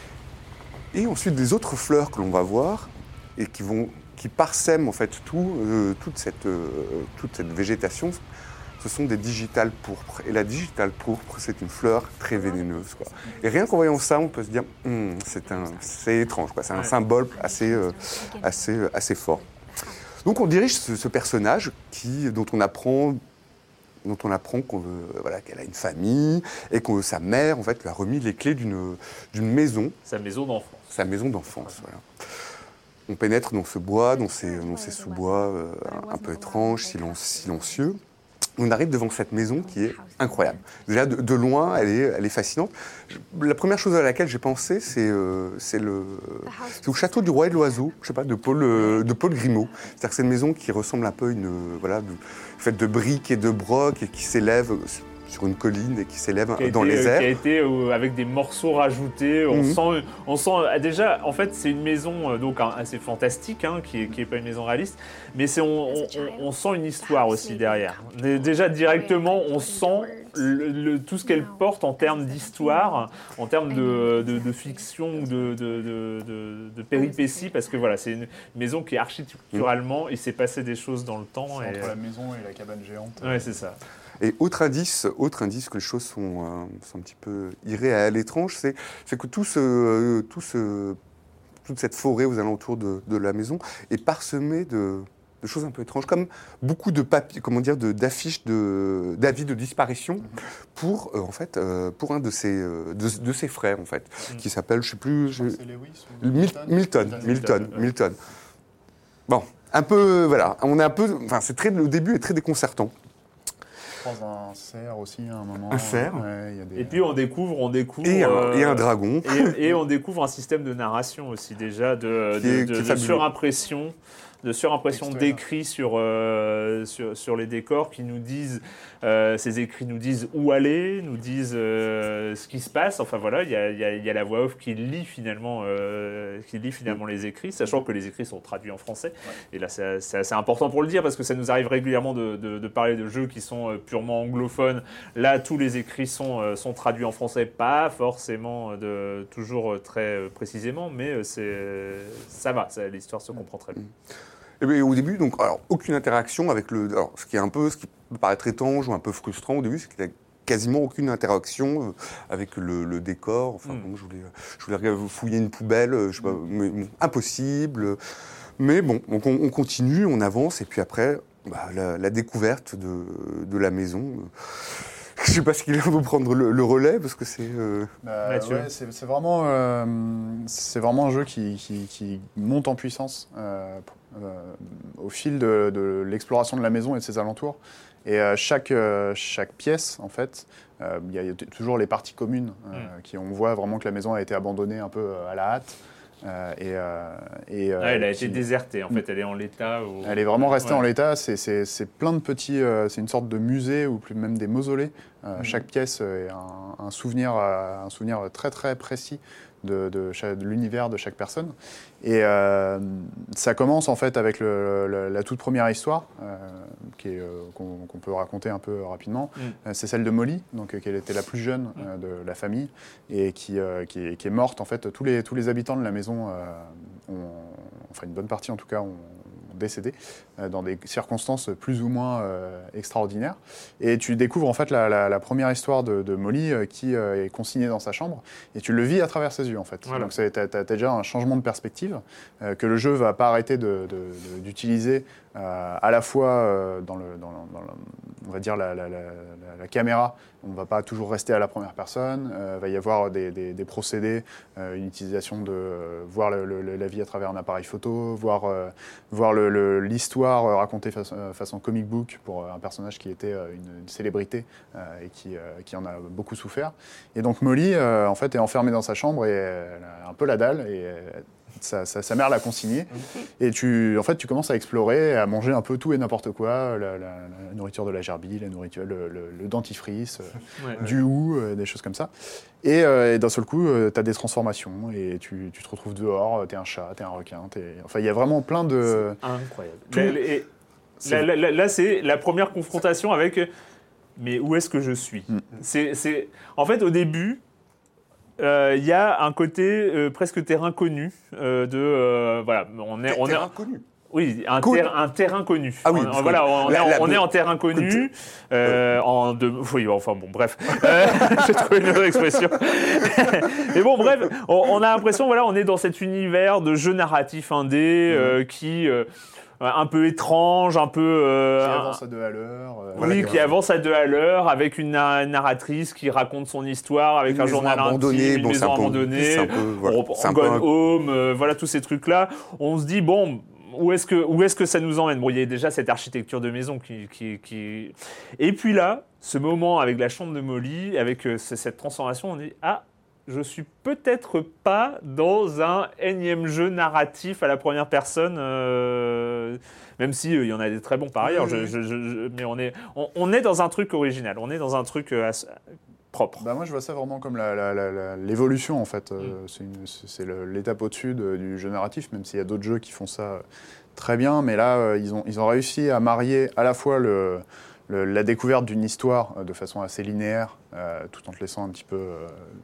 Et ensuite des autres fleurs que l'on va voir, et qui, vont, qui parsèment en fait tout, euh, toute, cette, euh, toute cette végétation, ce sont des digitales pourpres. Et la digitale pourpre, c'est une fleur très vénéneuse, quoi. Et rien qu'en voyant ça, on peut se dire, hm, c'est, un, c'est étrange, quoi. C'est un symbole assez, euh, assez, assez fort. Donc on dirige ce, ce personnage qui, dont on apprend, dont on apprend qu'on veut, voilà, qu'elle a une famille et que sa mère en fait, lui a remis les clés d'une, d'une maison. Sa maison d'enfance. Sa maison d'enfance, voilà. On pénètre dans ce bois, dans ces, dans ces sous-bois euh, un, un peu étranges, silence, silencieux. On arrive devant cette maison qui est incroyable. Déjà, de, de loin, elle est, elle est fascinante. Je, la première chose à laquelle j'ai pensé, c'est, euh, c'est, le, c'est au château du Roi et de l'Oiseau, je sais pas, de Paul, euh, de Paul Grimaud. C'est-à-dire que c'est une maison qui ressemble un peu à une, euh, voilà, de, faite de briques et de brocs et qui s'élève sur une colline et qui s'élève qui dans été, les airs. Qui a été euh, avec des morceaux rajoutés. On mmh. sent, on sent déjà, en fait, c'est une maison euh, donc assez fantastique, hein, qui est, qui est pas une maison réaliste, mais c'est on, on, on sent une histoire aussi derrière. Déjà directement, on sent le, le, tout ce qu'elle porte en termes d'histoire, en termes de, de, de fiction, de, de, de, de, de péripéties, parce que voilà, c'est une maison qui est architecturalement, mmh. il s'est passé des choses dans le temps. C'est et, entre la maison et la cabane géante. Ouais, c'est ça. Et autre indice, autre indice que les choses sont, euh, sont un petit peu irréelles, étranges, c'est, c'est que tout ce, euh, tout ce, toute cette forêt aux alentours de, de la maison est parsemée de, de choses un peu étranges, comme beaucoup de papiers, comment dire, de, d'affiches de, d'avis de disparition pour, euh, en fait, euh, pour un de ses, euh, de, de ses frères, en fait, mm. qui s'appelle, je ne sais plus, je... c'est Lewis ou Milton, Milton, Milton, Milton, ouais. Milton. Bon, un peu, voilà, on est un peu, enfin, c'est très, le début est très déconcertant. Je pense un cerf aussi à un moment. Un cerf. Ouais, y a des... Et puis on découvre, on découvre et, un, euh, et un dragon. Et, et on découvre un système de narration aussi déjà de, de, est, de, de surimpression, de surimpression d'écrits sur, euh, sur sur les décors qui nous disent, euh, ces écrits nous disent où aller, nous disent euh, ce qui se passe. Enfin voilà, il y a, y, a, y a la voix off qui lit finalement, euh, qui lit finalement les écrits, sachant que les écrits sont traduits en français. Ouais. Et là, c'est, c'est assez important pour le dire parce que ça nous arrive régulièrement de, de, de parler de jeux qui sont purement anglophones. Là, tous les écrits sont euh, sont traduits en français, pas forcément de toujours très précisément, mais c'est ça va, ça, l'histoire se comprend très bien. Et bien, au début, donc, alors, aucune interaction avec le. Alors, ce qui est un peu, ce qui peut paraître étrange ou un peu frustrant au début, c'est qu'il n'y a quasiment aucune interaction avec le, le décor. Enfin, mm. bon, je voulais, je voulais fouiller une poubelle, je sais pas, mais, bon, impossible. Mais bon, donc on, on continue, on avance, et puis après, bah, la, la découverte de, de la maison. Je sais pas ce qu'il veut prendre le, le relais parce que c'est. Euh... Bah, Mathieu. ouais, c'est, c'est vraiment, euh, c'est vraiment un jeu qui, qui, qui monte en puissance euh, euh, au fil de, de l'exploration de la maison et de ses alentours. Et euh, chaque, euh, chaque pièce, en fait, euh, il y a, y a toujours les parties communes euh, mm. qui on voit vraiment que la maison a été abandonnée un peu à la hâte. Euh, et, euh, et, euh, ah, elle a qui... été désertée, en fait, elle est en l'état. Où... Elle est vraiment restée ouais. en l'état. C'est, c'est, c'est plein de petits. Euh, c'est une sorte de musée ou plus même des mausolées. Euh, mmh. Chaque pièce est un, un souvenir, euh, un souvenir très très précis de, de, de l'univers de chaque personne. Et euh, ça commence en fait avec le, le, la toute première histoire euh, qui est, euh, qu'on, qu'on peut raconter un peu rapidement. Mmh. Euh, c'est celle de Molly, donc euh, qu'elle était la plus jeune euh, de la famille et qui, euh, qui, est, qui est morte. En fait, tous les tous les habitants de la maison euh, ont, enfin une bonne partie en tout cas, ont décédé euh, dans des circonstances plus ou moins euh, extraordinaires. Et tu découvres en fait la, la, la première histoire de, de Molly euh, qui euh, est consignée dans sa chambre et tu le vis à travers ses yeux en fait. Voilà. Donc tu as déjà un changement de perspective euh, que le jeu va pas arrêter de, de, de, d'utiliser euh, à la fois euh, dans, le, dans, le, dans le, on va dire la, la, la, la, la caméra. On ne va pas toujours rester à la première personne. Il euh, va y avoir des, des, des procédés, euh, une utilisation de euh, voir le, le, la vie à travers un appareil photo, voir, euh, voir le, le, l'histoire racontée façon, façon comic book pour un personnage qui était une, une célébrité euh, et qui, euh, qui en a beaucoup souffert. Et donc Molly, euh, en fait, est enfermée dans sa chambre et elle a un peu la dalle et elle, Sa, sa, sa mère l'a consigné. Et tu, en fait, tu commences à explorer, à manger un peu tout et n'importe quoi, la, la, la nourriture de la gerbille, la nourriture, le, le, le dentifrice, ouais, euh, du ouais. hou, euh, des choses comme ça. Et, euh, et d'un seul coup, euh, tu as des transformations et tu, tu te retrouves dehors, tu es un chat, tu es un requin. T'es... Enfin, il y a vraiment plein de... C'est incroyable. Tout... Là, et, c'est... Là, là, là, c'est la première confrontation avec... Mais où est-ce que je suis mm. c'est, c'est... En fait, au début... Il euh, y a un côté euh, presque terrain connu euh, de euh, voilà on est on terrain est connu. Oui, un, ter- un terrain connu. Ah oui, on, voilà, on, la, est, la, on la, est en terrain connu. Euh, en de, oui, enfin bon, bref. Euh, j'ai trouvé une autre expression. Mais bon, bref, on, on a l'impression, voilà, on est dans cet univers de jeu narratif indé euh, mmh. qui euh, un peu étrange, un peu... Euh, qui avance à deux à l'heure. Euh, oui, qui avance à deux à l'heure, avec une narratrice qui raconte son histoire, avec une un journal intime, une bon, maison abandonnée, un peu, voilà, on gone un... home, euh, voilà, tous ces trucs-là. On se dit, bon... Où est-ce que, où est-ce que ça nous emmène ? Bon, il y a déjà cette architecture de maison qui, qui, qui... Et puis là, ce moment avec la chambre de Molly, avec euh, cette transformation, on dit « Ah, je suis peut-être pas dans un énième jeu narratif à la première personne, euh, même s'il euh, y en a des très bons par ailleurs, je, je, je, mais on est, on, on est dans un truc original, on est dans un truc euh, assez, propre. Bah moi, je vois ça vraiment comme la, la, la, la, l'évolution, en fait. Mm. Euh, c'est une, c'est le, l'étape au-dessus de, du jeu narratif, même s'il y a d'autres jeux qui font ça très bien. Mais là, euh, ils, ont, ils ont réussi à marier à la fois le, le, la découverte d'une histoire euh, de façon assez linéaire, euh, tout en te laissant un petit peu... Euh,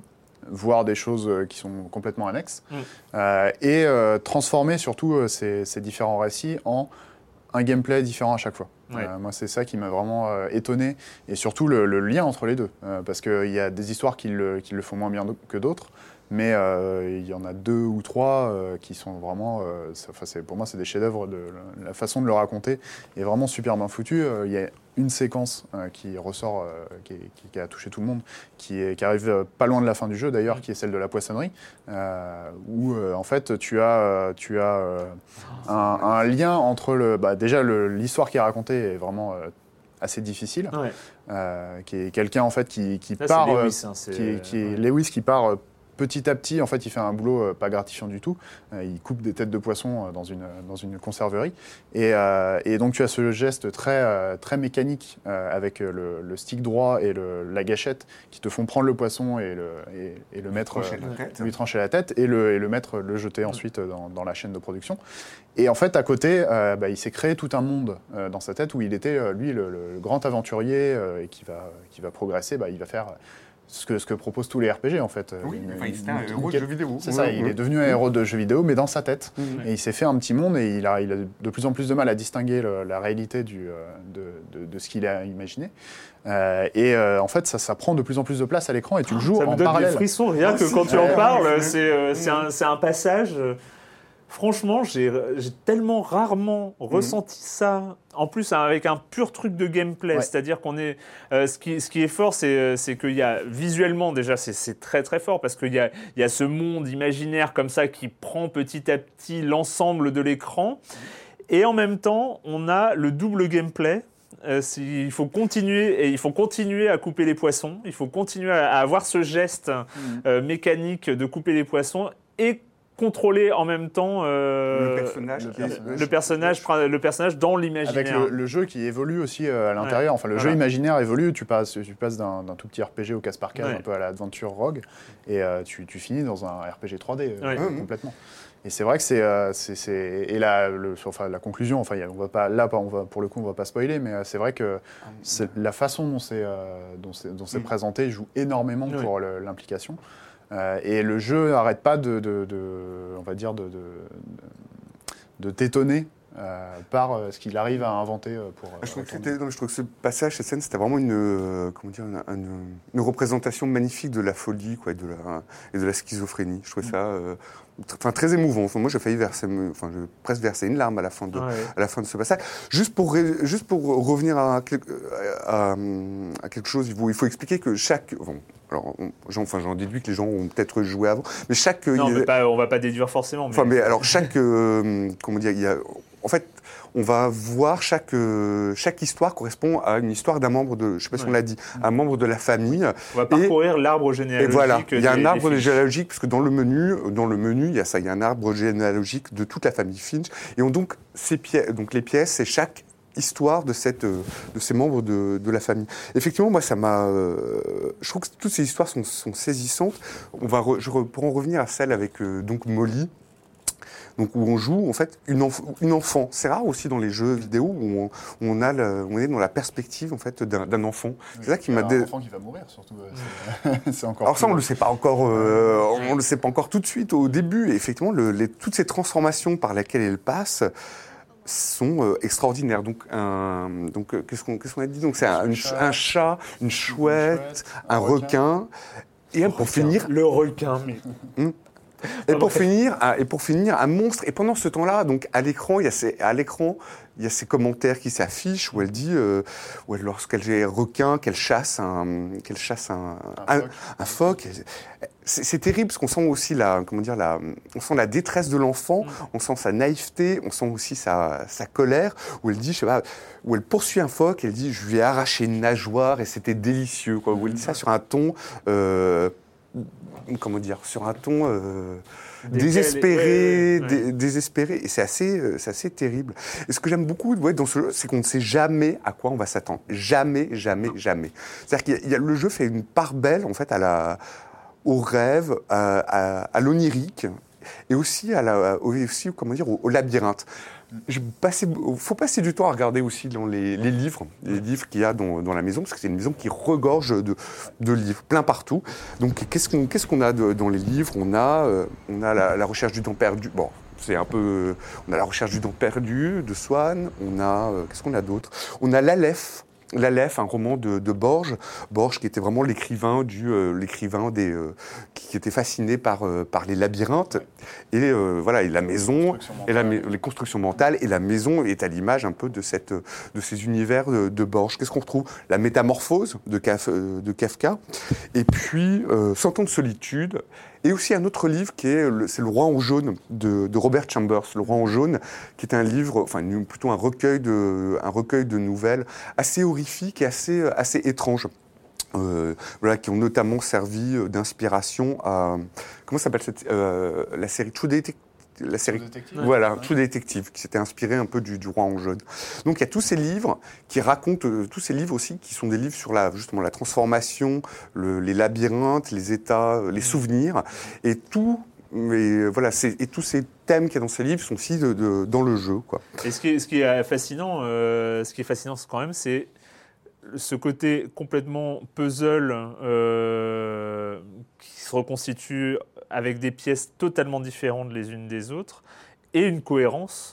voir des choses qui sont complètement annexes, mm. euh, et euh, transformer surtout euh, ces, ces différents récits en un gameplay différent à chaque fois. Ouais. Euh, moi, c'est ça qui m'a vraiment euh, étonné, et surtout le, le lien entre les deux, euh, parce qu'il y a des histoires qui le, qui le font moins bien que d'autres, mais euh, il y en a deux ou trois euh, qui sont vraiment... Euh, ça, c'est, pour moi, c'est des chefs-d'œuvre. De, la façon de le raconter est vraiment super bien foutue. Euh, il y a une séquence euh, qui ressort, euh, qui, qui, qui a touché tout le monde, qui, est, qui arrive euh, pas loin de la fin du jeu d'ailleurs, qui est celle de la poissonnerie, euh, où euh, en fait tu as, tu as euh, un, un lien entre le... Bah, déjà, le, l'histoire qui est racontée est vraiment... Euh, assez difficile, ouais. euh, qui est quelqu'un en fait qui, qui Là, part... C'est Lewis, hein, c'est... Qui, qui est ouais. Lewis qui part... Euh, petit à petit, en fait, il fait un boulot euh, pas gratifiant du tout. Euh, il coupe des têtes de poisson euh, dans, une, dans une conserverie. Et, euh, et donc, tu as ce geste très, euh, très mécanique euh, avec le, le stick droit et le, la gâchette qui te font prendre le poisson et le, et, et le mettre, trancher euh, lui trancher la tête et le, et le mettre, le jeter ensuite dans, dans la chaîne de production. Et en fait, à côté, euh, bah, il s'est créé tout un monde euh, dans sa tête où il était, euh, lui, le, le grand aventurier euh, et qui va, qui va progresser. Bah, il va faire... Ce que, ce que proposent tous les R P G, en fait. Oui, une, enfin, c'était un une, héros une... de jeu vidéo. C'est ça, il est devenu un héros de jeu vidéo, mais dans sa tête. Mmh. Et il s'est fait un petit monde, et il a, il a de plus en plus de mal à distinguer le, la réalité du, de, de, de ce qu'il a imaginé. Euh, et euh, en fait, ça, ça prend de plus en plus de place à l'écran, et tu le joues ça en me donne parallèle. Des frissons, rien que quand tu en parles, c'est, c'est, un, c'est un passage... franchement, j'ai, j'ai tellement rarement mmh. ressenti ça. En plus, avec un pur truc de gameplay, ouais. c'est-à-dire qu'on est, euh, ce qui, ce qui est fort, c'est, c'est qu'il y a visuellement déjà, c'est, c'est très très fort parce qu'il y a, il y a ce monde imaginaire comme ça qui prend petit à petit l'ensemble de l'écran, et en même temps, on a le double gameplay. Euh, il faut continuer et il faut continuer à couper les poissons. Il faut continuer à, à avoir ce geste mmh. euh, mécanique de couper les poissons et contrôler en même temps euh, le, personnage, le, qui personnage, le, personnage, le personnage dans l'imaginaire. Avec le, le jeu qui évolue aussi euh, à l'intérieur. Ouais. Enfin, le voilà. jeu imaginaire évolue. Tu passes, tu passes d'un, d'un tout petit R P G au casse par case, ouais. un peu à l'Adventure Rogue, et euh, tu, tu finis dans un R P G trois D euh, ouais. euh, complètement. Et c'est vrai que c'est, euh, c'est, c'est et la, le, enfin, la conclusion. Enfin, on va pas là, on va, pour le coup, on va pas spoiler, mais c'est vrai que c'est, la façon dont c'est, euh, dont c'est, dont c'est mmh. présenté joue énormément oui. pour le, l'implication. Euh, et le jeu n'arrête pas de, de, de, on va dire, de, de, de t'étonner euh, par euh, ce qu'il arrive à inventer euh, pour. Euh, je, trouve que c'était, non, je trouve que ce passage, cette scène, c'était vraiment une, euh, comment dire, une, une, une représentation magnifique de la folie, quoi, et de la, et de la schizophrénie. Je trouvais mmh. ça. Euh, Enfin, très émouvant. Enfin, moi, j'ai failli verser, enfin, j'ai presque versé une larme à la fin de, ouais. à la fin de ce passage. Juste pour, juste pour revenir à, à, à quelque chose, il faut, il faut expliquer que chaque, bon, alors, j'en, enfin, j'en déduis que les gens ont peut-être joué avant, mais chaque. Non, mais a, pas, on va pas déduire forcément. Mais... Enfin, mais alors chaque, euh, comment dire, il y a, en fait. On va voir chaque, euh, chaque histoire correspond à une histoire d'un membre de, je ne sais pas si ouais. on l'a dit, un membre de la famille. On va parcourir et, l'arbre généalogique. Et voilà, il y a un arbre des généalogique, parce que dans le menu, dans le menu, il y a ça, il y a un arbre généalogique de toute la famille Finch. Et on, donc, ces pièces, donc les pièces, c'est chaque histoire de, cette, de ces membres de, de la famille. Effectivement, moi, ça m'a... Euh, je trouve que toutes ces histoires sont, sont saisissantes. On va re, je pourrais en revenir à celle avec euh, donc Molly. Donc où on joue en fait une, enf- une enfant. C'est rare aussi dans les jeux vidéo où on, où on, a le, on est dans la perspective en fait d'un, d'un enfant. Oui, c'est ça qui m'a dé... un enfant qui va mourir surtout. C'est, c'est encore. Alors ça on le sait pas encore. Euh, on le sait pas encore tout de suite au début. Et effectivement, le, les, toutes ces transformations par lesquelles elle passe sont euh, extraordinaires. Donc, un, donc euh, qu'est-ce qu'on qu'est-ce qu'on a dit. Donc c'est un, une, un chat, une chouette, une chouette un, un requin. requin. Et pour requin. finir le requin. Mais... Hum, Et pour, finir, et pour finir, un monstre. Et pendant ce temps-là, donc à l'écran, il y a ces, à l'écran, il y a ces commentaires qui s'affichent où elle dit, euh, où elle, lorsqu'elle est requin, qu'elle chasse un, qu'elle chasse un, un, un, un phoque. C'est, c'est terrible parce qu'on sent aussi la, comment dire, la, on sent la détresse de l'enfant, on sent sa naïveté, on sent aussi sa, sa colère. Où elle dit, je sais pas, où elle poursuit un phoque, elle dit, je lui ai arraché une nageoire et c'était délicieux, quoi. Où elle dit ça sur un ton. Euh, comment dire, sur un ton euh, désespéré, ouais, ouais. Dé, désespéré, et c'est assez, euh, c'est assez terrible. Et ce que j'aime beaucoup ouais, dans ce jeu, c'est qu'on ne sait jamais à quoi on va s'attendre. Jamais, jamais, jamais. C'est-à-dire qu'il y a, il y a, le jeu fait une part belle, en fait, à la, au rêve, à, à, à l'onirique, et aussi, à la, aussi comment dire, au, au labyrinthe. Il faut passer du temps à regarder aussi dans les, les livres, les livres qu'il y a dans, dans la maison, parce que c'est une maison qui regorge de, de livres, plein partout. Donc, qu'est-ce qu'on, qu'est-ce qu'on a de, dans les livres ? On a, euh, on a la, la recherche du temps perdu. Bon, c'est un peu. On a la recherche du temps perdu de Swann. On a. Euh, qu'est-ce qu'on a d'autre ? On a l'Aleph. L'Aleph, un roman de, de Borges, Borges qui était vraiment l'écrivain du, euh, l'écrivain des, euh, qui, qui était fasciné par, euh, par les labyrinthes et euh, voilà et la maison et la, les constructions mentales et la maison est à l'image un peu de cette, de ces univers de, de Borges. Qu'est-ce qu'on retrouve ? La métamorphose de, Kaf, de Kafka et puis euh, Cent ans de solitude. Et aussi un autre livre qui est le, c'est Le Roi en jaune de, de Robert Chambers. Le Roi en jaune, qui est un livre, enfin plutôt un recueil de, un recueil de nouvelles assez horrifiques et assez, assez étranges. Euh, voilà, qui ont notamment servi d'inspiration à comment s'appelle cette, euh, la série True Detective. La série, True Detective. Voilà, ouais. True Detective, qui s'était inspiré un peu du, du Roi en jaune. Donc il y a tous ces livres qui racontent, euh, tous ces livres aussi qui sont des livres sur la, justement la transformation, le, les labyrinthes, les états, les souvenirs, et tout. Mais voilà, c'est, et tous ces thèmes qu'il y a dans ces livres sont aussi de, de, dans le jeu, quoi. Et ce qui est, ce qui est fascinant, euh, ce qui est fascinant quand même, c'est ce côté complètement puzzle euh, qui se reconstitue avec des pièces totalement différentes les unes des autres et une cohérence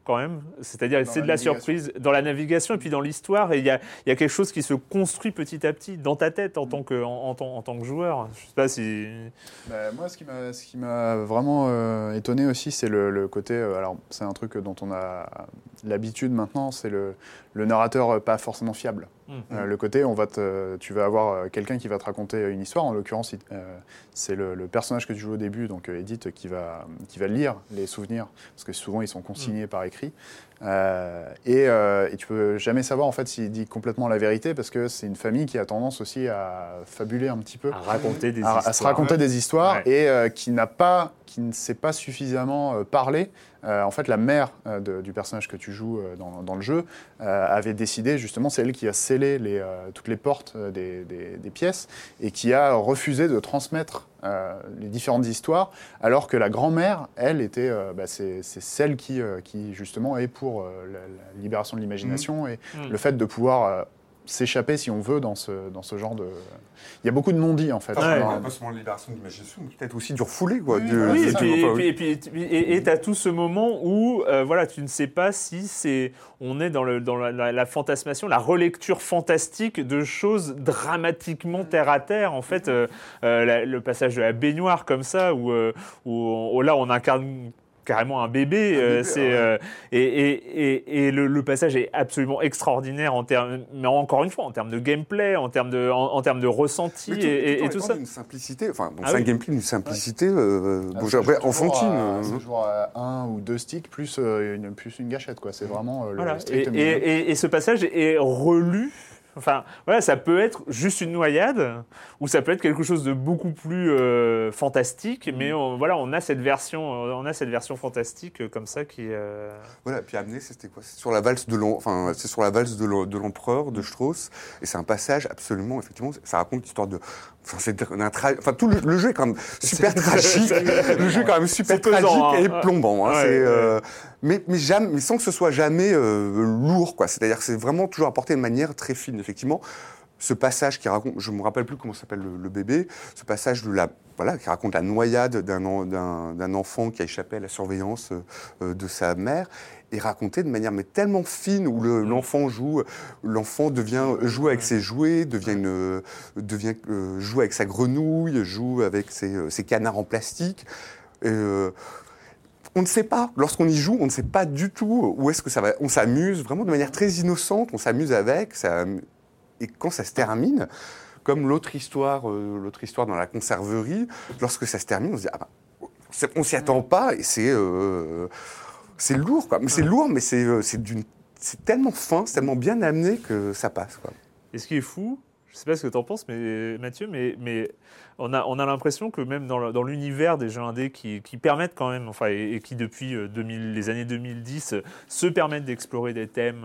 quand même. C'est-à-dire, Dans c'est la de la navigation. surprise dans la navigation et puis dans l'histoire. Et il y a, il y a quelque chose qui se construit petit à petit dans ta tête en tant que, en, en tant- en tant que joueur. Je sais pas si... Bah, moi, ce qui m'a, ce qui m'a vraiment euh, étonné aussi, c'est le, le côté. euh, alors, c'est un truc dont on a l'habitude maintenant, c'est le, le narrateur euh, pas forcément fiable. Mmh. Euh, le côté, on va te, tu vas avoir euh, quelqu'un qui va te raconter une histoire. En l'occurrence, il- euh, c'est le, le personnage que tu joues au début, donc euh, Edith, qui va, qui va lire les souvenirs, parce que souvent ils sont consignés par écrit. Euh, et, euh, et tu peux jamais savoir en fait s'il dit complètement la vérité, parce que c'est une famille qui a tendance aussi à fabuler un petit peu. À raconter des à, histoires. à se raconter des histoires Ouais. et euh, qui n'a pas, qui ne sait pas suffisamment euh, parler. Euh, en fait, la mère euh, de- du personnage que tu joues euh, dans, dans le jeu euh, avait décidé, justement, c'est elle qui a scellé les, euh, toutes les portes euh, des, des- des pièces et qui a refusé de transmettre euh, les différentes histoires, alors que la grand-mère, elle, était, euh, bah, c'est, c'est celle qui, euh, qui, justement, est pour euh, la, la libération de l'imagination et Mmh. le fait de pouvoir euh, s'échapper, si on veut, dans ce, dans ce genre de... Il y a beaucoup de non-dits, en fait. Ouais. Dans- Pas seulement la libération de l'imagination, mais peut-être aussi du refoulé, quoi. Oui, de- voilà, Oui, de- et ça, puis, enfin, et puis, et puis, et et t'as tout ce moment où, euh, voilà, tu ne sais pas si c'est, on est dans, le, dans la, la- la fantasmation, la relecture fantastique de choses dramatiquement terre à terre. En fait, euh, euh, la- le passage de la baignoire comme ça, où, euh, où, on- où là on incarne carrément un bébé, Un euh, bébé, c'est ouais. euh, et, et, et, et le, le passage est absolument extraordinaire en termes, mais encore une fois en termes de gameplay, en termes de, en, en termes de ressenti Mais tout- et, et- tout en et tout étant ça. d'une simplicité, enfin, bon, Ah c'est oui. un gameplay d'une simplicité, euh, Ah, bon, ça j'aurais- joue toujours enfantine. à- euh. Ça joue à un ou deux sticks plus, euh, une, plus une gâchette, quoi. C'est vraiment euh, le Voilà. strict Et, minimum. et- et- et ce passage est relu. Enfin, voilà, ça peut être juste une noyade, ou ça peut être quelque chose de beaucoup plus euh, fantastique. Mais on, voilà, on a cette version, on a cette version fantastique euh, comme ça qui. euh, Voilà, puis amené, c'était quoi? C'est sur la valse de l'em- enfin, c'est sur la valse de l'em- de l'empereur de Strauss, et c'est un passage absolument, effectivement, ça raconte l'histoire de, enfin, c'est d'un tra- enfin, tout le, le jeu est quand même super tragique, le jeu est quand même super C'est pesant, tragique hein. et plombant, hein, Ouais, c'est, ouais. euh, mais mais jamais, mais sans que ce soit jamais euh, lourd, quoi. C'est-à-dire que c'est vraiment toujours apporté de manière très fine, effectivement. Ce passage qui raconte, je me rappelle plus comment s'appelle le, le bébé, ce passage de la, voilà, qui raconte la noyade d'un, en- d'un, d'un enfant qui a échappé à la surveillance euh, de sa mère, est raconté de manière mais tellement fine où le, l'enfant joue, l'enfant devient joue avec ses jouets, devient une, devient euh, joue avec sa grenouille, joue avec ses, euh, ses canards en plastique. Et, euh, on ne sait pas, lorsqu'on y joue, on ne sait pas du tout où est-ce que ça va. On s'amuse vraiment de manière très innocente, on s'amuse avec, ça, et quand ça se termine, comme l'autre histoire, euh, l'autre histoire dans la conserverie, lorsque ça se termine, on se dit, ah bah, c'est- on s'y attend pas, et c'est, euh, c'est lourd, quoi. Mais c'est lourd, mais c'est, euh, c'est, d'une, c'est tellement fin, c'est tellement bien amené que ça passe, quoi. Et ce qui est fou, je sais pas ce que tu en penses, mais Mathieu, mais, mais on a, on a l'impression que même dans, le- dans l'univers des jeux indés qui, qui permettent quand même, enfin, et, et qui depuis euh, deux mille, les années deux mille dix euh, se permettent d'explorer des thèmes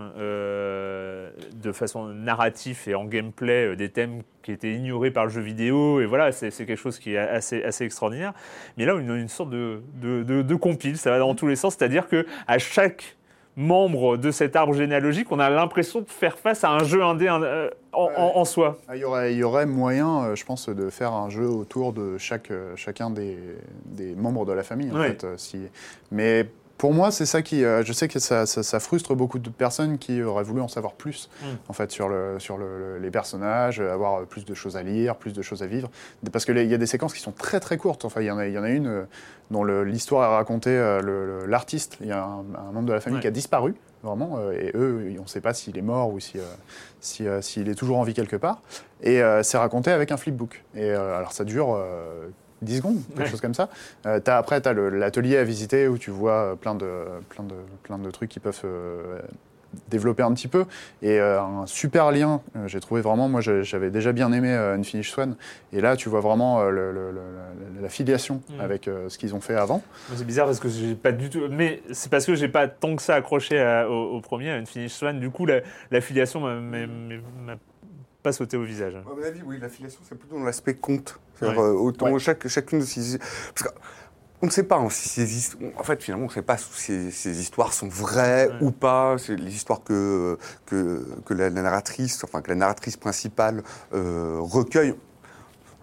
euh, de façon narrative et en gameplay, euh, des thèmes qui étaient ignorés par le jeu vidéo, et voilà, c'est, c'est quelque chose qui est assez, assez extraordinaire. Mais là, on a une sorte de, de, de, de compile, ça va dans tous les sens, c'est-à-dire que à chaque membre de cet arbre généalogique, on a l'impression de faire face à un jeu indé euh, en, en- en soi. Ah, Il y aurait, il y aurait moyen, euh, je pense, de faire un jeu autour de chaque, euh, chacun des, des membres de la famille, en Ouais. fait. euh, si... Mais pour moi, c'est ça qui... euh, je sais que ça, ça- ça frustre beaucoup de personnes qui auraient voulu en savoir plus, Mm. en fait, sur, le, sur le- le- les personnages, euh, avoir plus de choses à lire, plus de choses à vivre. Parce qu'il y a des séquences qui sont très, très courtes. Enfin, il y en a, il y en a une euh, dont le- l'histoire est racontée, euh, le- le- l'artiste, il y a un, un membre de la famille Ouais. qui a disparu, vraiment, euh, et eux, on ne sait pas s'il est mort ou si, euh, si, euh, s'il est toujours en vie quelque part. Et euh, c'est raconté avec un flipbook. Et euh, alors ça dure euh, dix secondes, quelque Ouais. chose comme ça. Euh, t'as, après, tu as l'atelier à visiter où tu vois euh, plein de, plein de, plein de trucs qui peuvent se développer un petit peu. Et euh, un super lien, euh, j'ai trouvé vraiment, moi j'ai- j'avais déjà bien aimé euh, Unfinished Swan. Et là, tu vois vraiment euh, le- le- le- la, la filiation Mm. avec euh, ce qu'ils ont fait avant. C'est bizarre parce que j'ai pas du tout. Mais c'est parce que j'ai pas tant que ça accroché à- au, au premier, à Unfinished Swan. Du coup, la, la filiation m'a, m'a- m'a pas sauté au visage. À mon avis, oui, l'affiliation, c'est plutôt dans l'aspect conte. C'est-à-dire, Ouais. euh, autant Ouais. chaque, chacune de ces... Parce que, on ne sait pas hein, si ces histoires... En fait, finalement, on ne sait pas si ces, ces histoires sont vraies Ouais. ou pas. C'est les histoires que, que, que la, la narratrice, enfin, que la narratrice principale euh, recueille.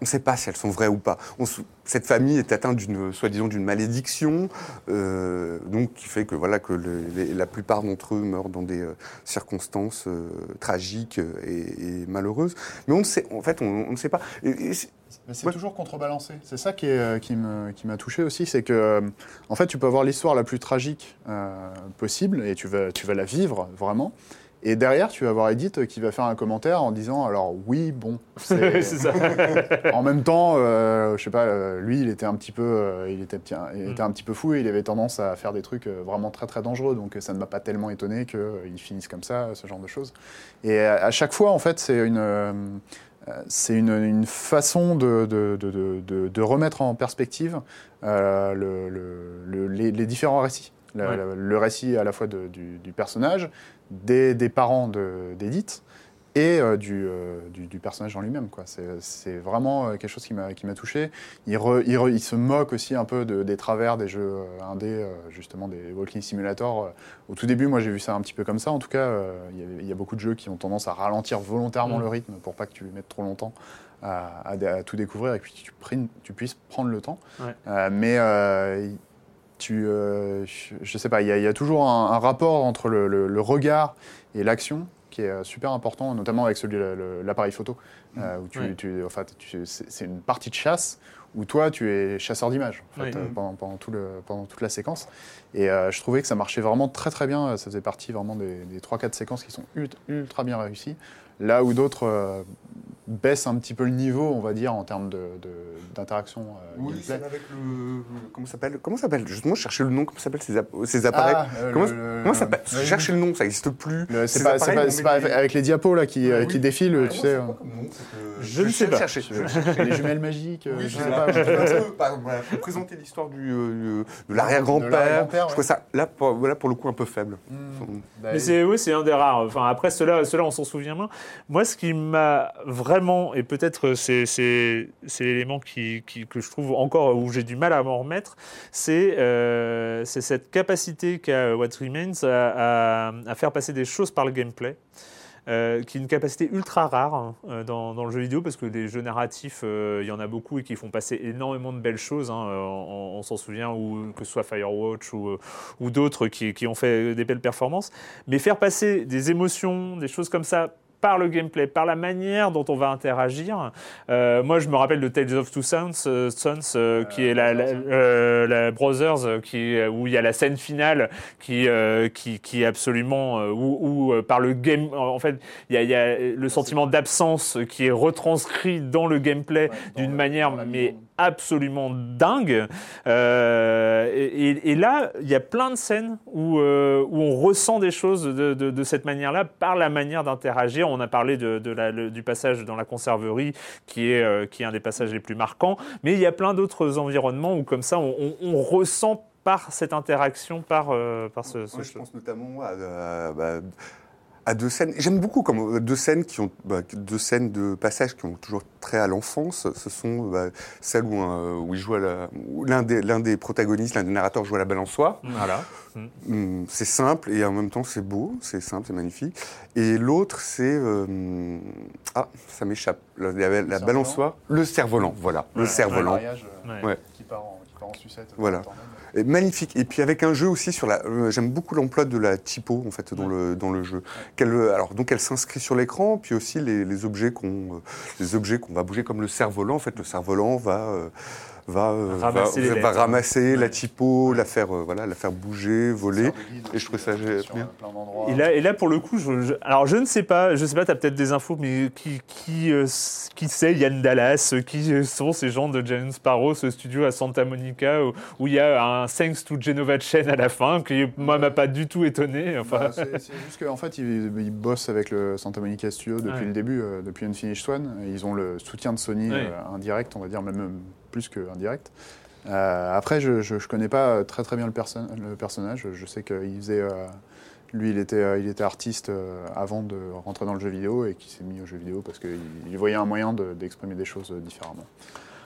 ne sait pas si elles sont vraies ou pas. On se- cette famille est atteinte d'une, soi-disant, d'une malédiction, euh, donc qui fait que voilà que le- les- la plupart d'entre eux meurent dans des euh, circonstances euh, tragiques et, et malheureuses. Mais on ne sait, en fait, on, on ne sait pas. Et- et c'est- Mais c'est Ouais. toujours contrebalancé. C'est ça qui, est, euh, qui, me, qui m'a touché aussi, c'est que, euh, en fait, tu peux avoir l'histoire la plus tragique euh, possible et tu vas, tu vas la vivre vraiment. Et derrière, tu vas avoir Edith qui va faire un commentaire en disant alors oui, bon, c'est, c'est ça. en même temps, euh, je sais pas, euh, lui, il était un petit peu, euh, il était, petit- il était un petit peu fou et il avait tendance à faire des trucs euh, vraiment très très dangereux. Donc ça ne m'a pas tellement étonné qu'il finisse comme ça, ce genre de choses. Et à, à chaque fois, en fait, c'est une euh, c'est une, une façon de, de, de, de, de- de remettre en perspective euh, le, le- le- les, les différents récits. Le, Ouais. le- le récit à la fois de- du, du personnage, des, des parents de- d'Edith et euh, du, euh, du, du personnage en lui-même, quoi. C'est, c'est vraiment euh, quelque chose qui m'a, qui m'a touché. Il, re- il, re- il se moque aussi un peu de- des travers des jeux euh, indés, euh, justement des Walking Simulator. Au tout début, moi j'ai vu ça un petit peu comme ça. En tout cas, euh, il y avait- il y a beaucoup de jeux qui ont tendance à ralentir volontairement Mm. le rythme pour pas que tu mettes trop longtemps à, à- à tout découvrir et que tu, prennes- tu puisses prendre le temps. Ouais. Euh, mais euh, tu, euh, je, je sais pas, il y, a- il y a toujours un, un rapport entre le, le- le regard et l'action qui est euh, super important, notamment avec celui le- le- l'appareil photo, euh, où tu, Ouais. tu- enfin, tu- c'est c'est une partie de chasse où toi tu es chasseur d'images en fait, Oui. euh, pendant, pendant, tout le, pendant toute la séquence. Et euh, je trouvais que ça marchait vraiment très très bien. Ça faisait partie vraiment des, des trois quatre séquences qui sont ultra, ultra bien réussies. Là où d'autres euh, baissent un petit peu le niveau, on va dire, en termes de, de- d'interaction euh, Oui, gameplay. celle avec le. Comment ça s'appelle Comment ça s'appelle Justement, je cherchais le nom. Comment ça s'appelle ces, app- ces appareils Ah, euh, Comment, le- le- comment ça s'appelle oui, Je cherchais le nom, ça n'existe plus. Le- c'est Ces pas, c'est appareils, pas- on c'est met pas des- avec les diapos là qui, euh, Oui. qui défilent, Ouais, tu non, sais. c'est euh, quoi comme nom, cette, euh, Je ne sais vais pas. chercher, je vais chercher. les jumelles magiques, euh, Oui, je je sais sais pas. pas. Voilà, pour présenter l'histoire du, euh, de l'arrière-grand-père. De l'arrière-grand-père, Je trouve ça, là, pour, voilà, pour le coup, un peu faible. Hmm. Bah, Mais c'est, oui, c'est un des rares. Enfin, après, ceux-là, ceux-là, on s'en souvient moins. Moi, ce qui m'a vraiment, et peut-être c'est, c'est, c'est l'élément qui, qui- que je trouve encore où j'ai du mal à m'en remettre, c'est, euh, c'est cette capacité qu'a What Remains à, à- à faire passer des choses par le gameplay. Euh, qui est une capacité ultra rare hein, euh, dans, dans le jeu vidéo, parce que des jeux narratifs, euh, il y en a beaucoup et qui font passer énormément de belles choses. Hein, euh, on, on s'en souvient, ou, que ce soit Firewatch ou, euh, ou d'autres qui, qui ont fait des belles performances. Mais faire passer des émotions, des choses comme ça, par le gameplay, par la manière dont on va interagir. Euh, moi, je me rappelle de Tales of Two Sons, euh, Sons euh, qui est la, la, euh, la Brothers, euh, qui, est- où il y a la scène finale qui, euh, qui, qui est absolument... euh, où, où, euh, par le game... En fait, il y a, il y a le sentiment d'absence qui est retranscrit dans le gameplay d'une le- manière dans la mais mise absolument dingue. Euh, et, et- et là, il y a plein de scènes où, euh, où on ressent des choses de, de- de cette manière-là, par la manière d'interagir. On a parlé de, de la- le- du passage dans la conserverie, qui est, euh, qui est un des passages les plus marquants. Mais il y a plein d'autres environnements où, comme ça, on, on- on ressent par cette interaction, par, euh, par ce... ce- Moi, je pense notamment à, à- bah, à deux scènes. J'aime beaucoup comme euh, deux scènes qui ont bah, deux scènes de passage qui ont toujours trait à l'enfance. Ce sont bah, celles où, euh, où il joue à la, où l'un des l'un des protagonistes, l'un des narrateurs joue à la balançoire. Voilà. Hum, C'est simple et en même temps c'est beau, c'est simple, c'est magnifique. Et l'autre c'est euh, ah ça m'échappe. La, la- la cerf-volant. balançoire, le cerf-volant, voilà, le Ouais. cerf-volant. mariage, euh, Ouais. Ouais. qui part en, qui part en sucette. Voilà. Et magnifique. Et puis avec un jeu aussi sur la. euh, J'aime beaucoup l'emploi de la typo en fait dans le dans le jeu. Qu'elle, euh, alors donc elle s'inscrit sur l'écran, puis aussi les, les objets qu'on euh, les objets qu'on va bouger comme le cerf-volant. En fait, le cerf-volant va euh, va euh, Ramasser les va, va lettres. ramasser la typo, la faire euh, voilà, la faire bouger, voler. Et je trouvais ça sur bien. plein d'endroits. Et là, et là, pour le coup, je, je- alors je ne sais pas, je sais pas, tu as peut-être des infos, mais qui, qui, euh, s- qui c'est Yann Dallas, euh, qui euh, sont ces gens de James Sparrow, ce studio à Santa Monica, où, où il y a un Thanks to Genova Chen à la fin, qui, moi, m'a pas du tout étonné. Enfin, Bah, c'est c'est juste qu'en fait, ils, ils bossent avec le Santa Monica Studio depuis Ouais. le début, euh, depuis Unfinished Swan. Ils ont le soutien de Sony Ouais. euh, indirect, on va dire, même, même plus qu'indirect. Euh, après, je ne connais pas très très bien le, perso le personnage. Je sais qu'il faisait... euh, lui, il était, euh, il était artiste euh, avant de rentrer dans le jeu vidéo et qui s'est mis au jeu vidéo parce qu'il il voyait un moyen de- d'exprimer des choses euh, différemment.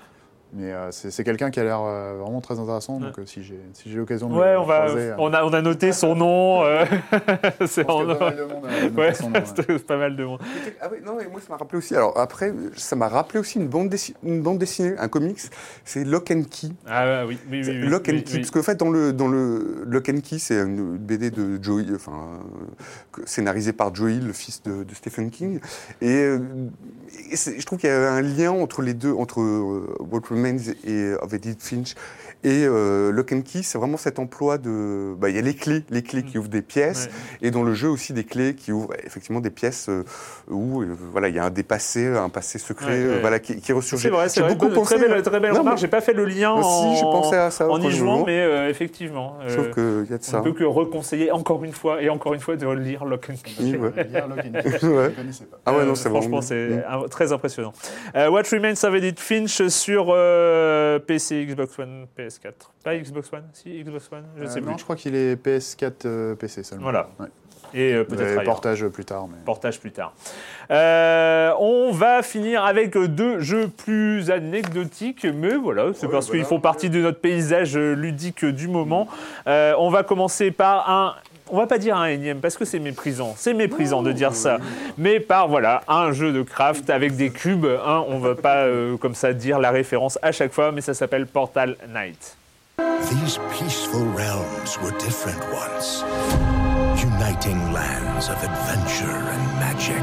Mais euh, c'est, c'est quelqu'un qui a l'air euh, vraiment très intéressant, donc Ouais. euh, si j'ai si j'ai l'occasion de Ouais, le on, va, croiser, euh, on, a, on a noté son nom. euh, c'est je pense en- que pas mal de monde a noté Ouais, son nom, ouais. c'est pas mal de monde. Ah oui, non, et moi ça m'a rappelé aussi. Alors après, ça m'a rappelé aussi une bande, dessi- une bande dessinée, un comics. C'est Lock and Key. Ah oui, oui, oui. C'est oui, Lock and oui, Key, oui. parce qu'en fait, dans le, dans le Lock and Key, c'est une B D de Joey, enfin, euh, que- scénarisée par Joey, le fils de, de Stephen King. Et, euh, et c'est- je trouve qu'il y a un lien entre les deux, entre euh, What Remains et of Edith Finch. Et euh, Lock and Key, c'est vraiment cet emploi de... Bah, il y a les clés, les clés qui ouvrent des pièces, Ouais. et dans le jeu aussi des clés qui ouvrent effectivement des pièces euh, où euh, voilà, il y a un des passés, un passé secret Ouais, euh, ouais. voilà, qui, qui ressurgit. C'est vrai, c'est J'ai vrai. beaucoup Bonne- pensé... très belle, très belle Non, remarque. mais- J'ai pas fait le lien Moi en, aussi, j'ai pensé à ça en y quand jouant, je- mais euh, effectivement. Je trouve euh, qu'il y a de on ça. ne peut que reconseiller encore une fois et encore une fois de lire Lock and Key. Oui, ouais. Lire Lock and Key, je Ouais. ne connaissais pas. Ah ouais, non, Euh, c'est franchement, vraiment... c'est Mm. un- très impressionnant. Euh, What Remains of Edith Finch sur euh, P C, Xbox One, P S quatre. Pas Xbox One, si Xbox One, je Euh, sais non, plus. je crois qu'il est P S quatre euh, P C seulement. Voilà. Ouais. Et euh, Et peut-être ailleurs. portage plus tard. Mais... Portage plus tard. Euh, on va finir avec deux jeux plus anecdotiques, mais voilà, c'est Ouais, parce voilà. qu'ils font partie de notre paysage ludique du moment. Euh, on va commencer par un... On va pas dire un énième, parce que c'est méprisant. C'est méprisant de dire ça. Mais par, voilà, un jeu de craft avec des cubes. Hein, on va pas, euh, comme ça, dire la référence à chaque fois, mais ça s'appelle Portal Knight. These peaceful realms were different once, uniting lands of adventure and magic.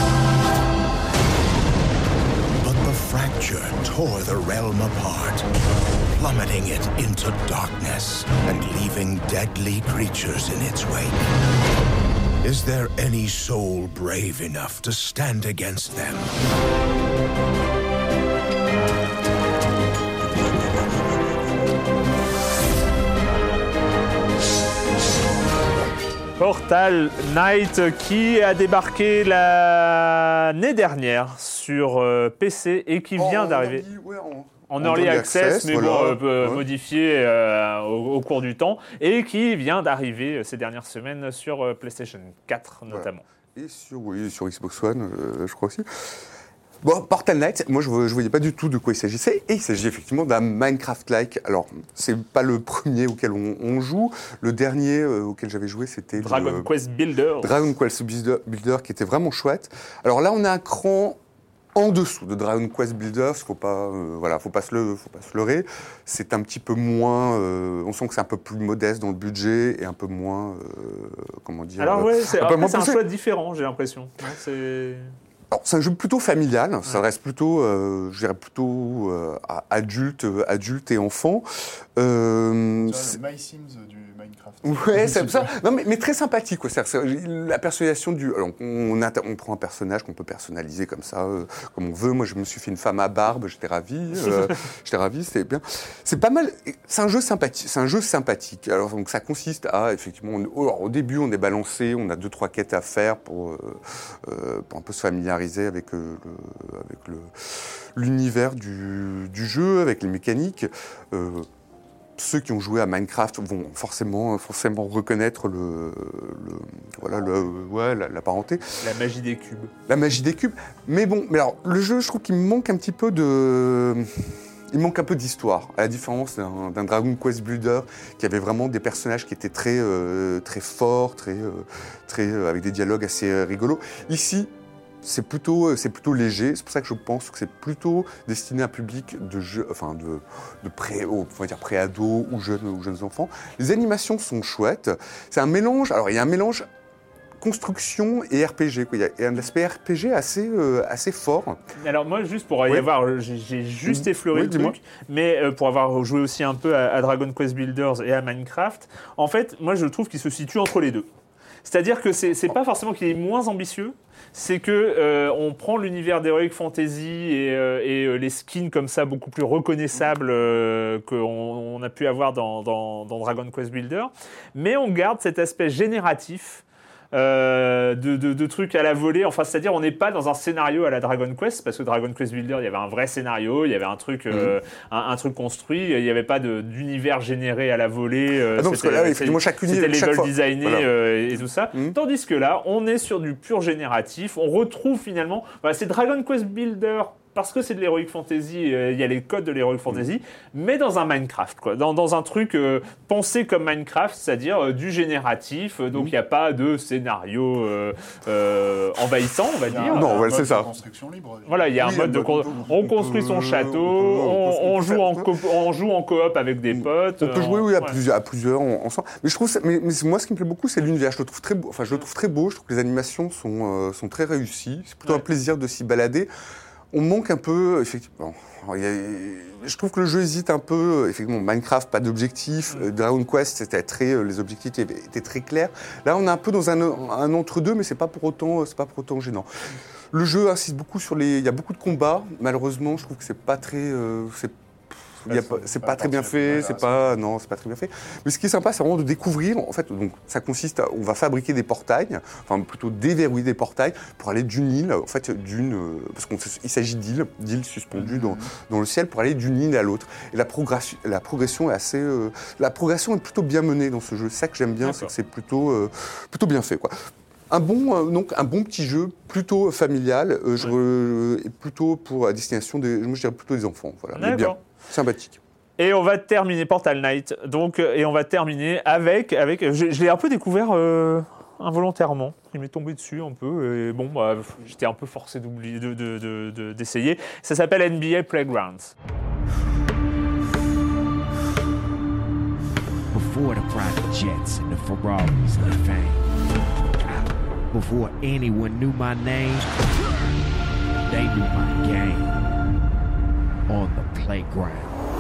But the fracture tore the realm apart, plummeting it into darkness and leaving deadly creatures in its wake. Is there any soul brave enough to stand against them? Portal Knight qui a débarqué l'année dernière sur euh, P C et qui vient En- d'arriver en- ouais, en- en en early access, mais voilà. bon, euh, euh, Ouais. modifié euh, au, au cours du temps, et qui vient d'arriver euh, ces dernières semaines sur euh, PlayStation quatre notamment. Et sur, oui, sur Xbox One, euh, je crois aussi. Bon, Portal Knight, moi je ne voyais pas du tout de quoi il s'agissait, et il s'agit effectivement d'un Minecraft-like. Alors, c'est pas le premier auquel on, on joue, le dernier euh, auquel j'avais joué, c'était Dragon le, Quest Builder. Dragon Quest Builder, Builder, qui était vraiment chouette. Alors là, on a un cran en dessous de Dragon Quest Builders, faut pas, euh, voilà, faut pas se le, faut pas se leurrer. C'est un petit peu moins, euh, on sent que c'est un peu plus modeste dans le budget et un peu moins, euh, comment dire. Alors ouais, c'est un peu après, moins c'est un poussé. choix différent, j'ai l'impression. Non, c'est... Alors, c'est un jeu plutôt familial, ça reste plutôt, euh, je dirais plutôt euh, à adulte, euh, adulte et enfant. Euh, Tu vois, c'est- le My Sims du Minecraft. Ouais, c'est ça. Non, mais, mais très sympathique, quoi. C'est- c'est- la personnalisation du. Alors, on, inter- on prend un personnage qu'on peut personnaliser comme ça, euh, comme on veut. Moi, je me suis fait une femme à barbe, j'étais ravi. Euh, j'étais ravi, c'était bien. C'est pas mal. C'est un jeu sympathique. C'est un jeu sympathique. Alors, donc, ça consiste à effectivement. on- alors, au début, on est balancé, on a deux trois quêtes à faire pour, euh, euh, pour un peu se familiariser avec euh, le, avec le l'univers du, du jeu, avec les mécaniques. Euh, Ceux qui ont joué à Minecraft vont forcément, forcément reconnaître le, le- voilà, le, ouais, la, la parenté, La magie des cubes. la magie des cubes. Mais bon, mais alors le jeu, je trouve qu'il me manque un petit peu de, il manque un peu d'histoire. À la différence d'un, d'un Dragon Quest Builder qui avait vraiment des personnages qui étaient très, euh, très forts, très, euh, très euh, avec des dialogues assez euh, rigolos. Ici. C'est plutôt, c'est plutôt léger, c'est pour ça que je pense que c'est plutôt destiné à un public de jeux, enfin de, de pré, on va dire pré-ados ou jeunes, ou jeunes enfants. Les animations sont chouettes. C'est un mélange, alors il y a un mélange construction et R P G, quoi. Il y a- il y a un aspect R P G assez, euh, assez fort. Alors moi, juste pour y Oui. avoir, j'ai, j'ai juste Mhm. effleuré Oui, le dis-moi. truc, mais euh, pour avoir joué aussi un peu à, à Dragon Quest Builders et à Minecraft, en fait, moi je trouve qu'il se situe entre les deux. C'est-à-dire que c'est, c'est pas forcément qu'il est moins ambitieux, c'est que euh, on prend l'univers d'Heroic Fantasy et, euh, et euh, les skins comme ça beaucoup plus reconnaissables euh, qu'on on a pu avoir dans, dans, dans Dragon Quest Builder, mais on garde cet aspect génératif. Euh, de, de, de trucs à la volée, enfin c'est-à-dire on n'est pas dans un scénario à la Dragon Quest, parce que Dragon Quest Builder il y avait un vrai scénario, il y avait un truc, euh, un, un truc construit, il n'y avait pas de, d'univers généré à la volée, euh, Ah non, parce que là, effectivement, chaque c'était univers, chaque level fois. designé Voilà. euh, et tout ça, Mhm. tandis que là on est sur du pur génératif, on retrouve finalement, voilà, c'est Dragon Quest Builder parce que c'est de l'Heroic Fantasy, il euh, y a les codes de l'Heroic Fantasy, mmh. mais dans un Minecraft, quoi. Dans, dans un truc euh, pensé comme Minecraft, c'est-à-dire euh, du génératif, donc il mmh. n'y a pas de scénario euh, euh, envahissant, on va dire. Non, ouais, c'est ça. Construction libre. Voilà, il y a oui, un mode de con... on construit son château, on, on, on, joue en co- on joue en coop avec des potes. On peut jouer, oui, à, ouais. plusieurs, à plusieurs ensemble. Mais je trouve, ça, mais, mais moi, ce qui me plaît beaucoup, c'est l'univers. Je le trouve très beau. Enfin, je le trouve très beau. Je trouve que les animations sont, euh, sont très réussies. C'est plutôt ouais. un plaisir de s'y balader. On manque un peu, effectivement. Il y a, je trouve que le jeu hésite un peu. Effectivement, Minecraft, pas d'objectif. Mm. Dragon Quest, c'était très, les objectifs étaient, étaient très clairs. Là, on est un peu dans un, un entre-deux, mais c'est pas pour autant, c'est pas pour autant gênant. Le jeu insiste beaucoup sur les. Il y a beaucoup de combats. Malheureusement, je trouve que c'est pas très. Euh, c'est, Il y a pas, c'est pas, pas très bien fait, c'est pas, non, c'est pas très bien fait. Mais ce qui est sympa, c'est vraiment de découvrir. En fait, donc, ça consiste à, on va fabriquer des portails, enfin plutôt déverrouiller des portails pour aller d'une île, en fait, d'une, parce qu'il s'agit d'îles, d'îles suspendues dans, dans le ciel pour aller d'une île à l'autre. Et la progression, la progression est assez, euh, la progression est plutôt bien menée dans ce jeu. C'est ça que j'aime bien, D'accord. c'est que c'est plutôt, euh, plutôt bien fait, quoi. Un bon, euh, donc, un bon petit jeu, plutôt familial, euh, je, euh, et plutôt pour à destination des, je dirais plutôt des enfants, voilà, mais bien. Sympathique. Et on va terminer Portal Knight, donc, et on va terminer avec, avec je, je l'ai un peu découvert euh, involontairement, il m'est tombé dessus un peu, et bon, bah, j'étais un peu forcé d'oublier, de, de, de, de, d'essayer. Ça s'appelle N B A Playgrounds. Before the private jets and the Ferraris and the fame, before anyone knew my name, they knew my game. On the playground.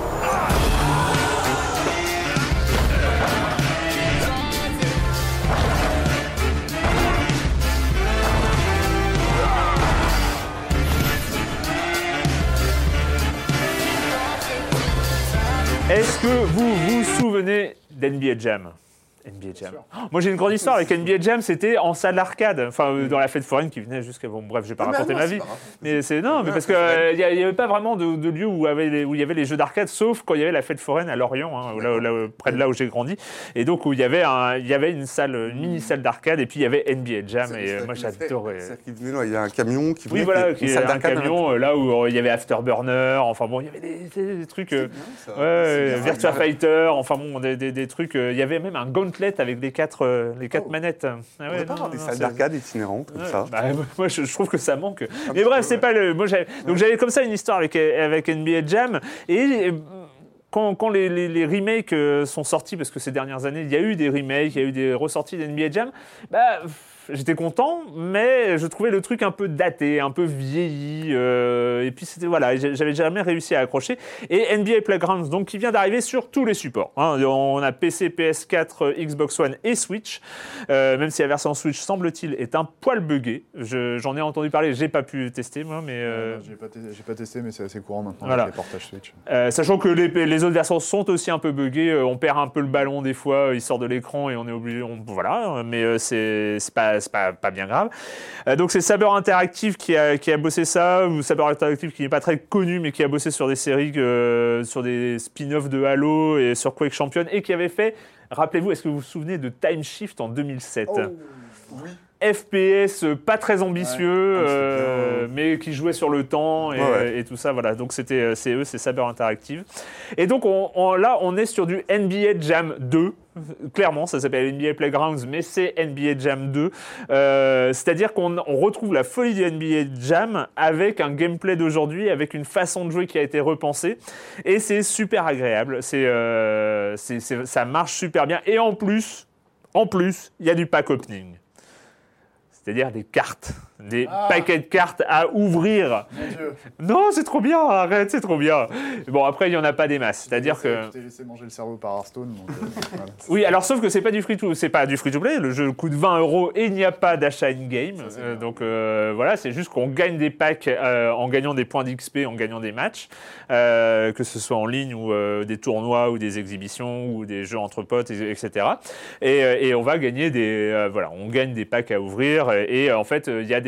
Est-ce que vous vous souvenez d'N B A Jam ? N B A Jam. Oh, moi j'ai une grande histoire avec N B A Jam, c'était en salle d'arcade, enfin euh, dans la fête foraine qui venait jusqu'à bon bref, je vais pas non, raconter ma vie. Mais c'est non, mais parce que il euh, y, y avait pas vraiment de, de lieu où avait les, où il y avait les jeux d'arcade, sauf quand il y avait la fête foraine à Lorient, hein, là, là, près de là où j'ai grandi, et donc où il y avait un, il y avait une salle, une mini salle d'arcade, et puis il y avait N B A Jam, c'est, et euh, moi j'adorais. Il y a un camion qui venait. Oui voilà, qui un camion là où il y avait Afterburner, enfin bon, il y avait des, des, des trucs, euh, bien, ouais, Virtua Fighter, enfin bon, des, des, des trucs. Il y avait même un gauntlet avec des quatre les quatre oh. manettes. Ah ouais, on n'a pas avoir des salles d'arcade itinérantes comme ouais. ça. Bah, moi, je, je trouve que ça manque. Un mais bref, peu, c'est ouais. pas le. Moi, j'avais... Donc, j'avais comme ça une histoire avec, avec N B A Jam. Et quand, quand les, les, les remakes sont sortis, parce que ces dernières années, il y a eu des remakes, il y a eu des ressorties d'N B A Jam, bah. J'étais content, mais je trouvais le truc un peu daté, un peu vieilli. Euh, et puis, c'était, voilà, j'avais jamais réussi à accrocher. Et N B A Playgrounds, donc, qui vient d'arriver sur tous les supports. Hein. On a P C, P S quatre, Xbox One et Switch. Euh, même si la version Switch, semble-t-il, est un poil buggée. Je, j'en ai entendu parler, j'ai pas pu tester, moi, mais... Euh... Ouais, j'ai, pas t- j'ai pas testé, mais c'est assez courant maintenant, voilà. avec les portages Switch. Euh, sachant que les, les autres versions sont aussi un peu buggées. On perd un peu le ballon des fois, il sort de l'écran et on est obligé... On, voilà, mais euh, c'est, c'est pas... c'est pas, pas bien grave. Euh, donc c'est Saber Interactive qui a, qui a bossé ça, ou Saber Interactive qui n'est pas très connu, mais qui a bossé sur des séries, euh, sur des spin-offs de Halo et sur Quake Champion, et qui avait fait, rappelez-vous, est-ce que vous vous souvenez de Time Shift en deux mille sept ? Oh, oui. F P S pas très ambitieux, ouais, euh, mais qui jouait sur le temps et, ouais. et tout ça. Voilà. Donc c'était, c'est eux, c'est Saber Interactive. Et donc on, on, là, on est sur du N B A Jam deux. Clairement, ça s'appelle N B A Playgrounds, mais c'est N B A Jam deux. Euh, c'est-à-dire qu'on on retrouve la folie du N B A Jam avec un gameplay d'aujourd'hui, avec une façon de jouer qui a été repensée. Et c'est super agréable. C'est, euh, c'est, c'est, ça marche super bien. Et en plus, en plus, il y a du pack opening. C'est-à-dire des cartes, des ah. paquets de cartes à ouvrir. Mon Dieu. Non, c'est trop bien, arrête, c'est trop bien. Bon, après, il n'y en a pas des masses. C'est-à-dire je que... Tu t'es laissé manger le cerveau par Hearthstone. Donc, euh, voilà. Oui, alors sauf que c'est pas du free-to, c'est pas du free-to-play. Le jeu coûte vingt euros et il n'y a pas d'achat in-game. Ça, euh, donc euh, voilà, c'est juste qu'on gagne des packs euh, en gagnant des points d'X P, en gagnant des matchs, euh, que ce soit en ligne ou euh, des tournois ou des exhibitions ou des jeux entre potes, et cetera. Et, et on va gagner des... Euh, voilà, on gagne des packs à ouvrir. Et en fait, il y a des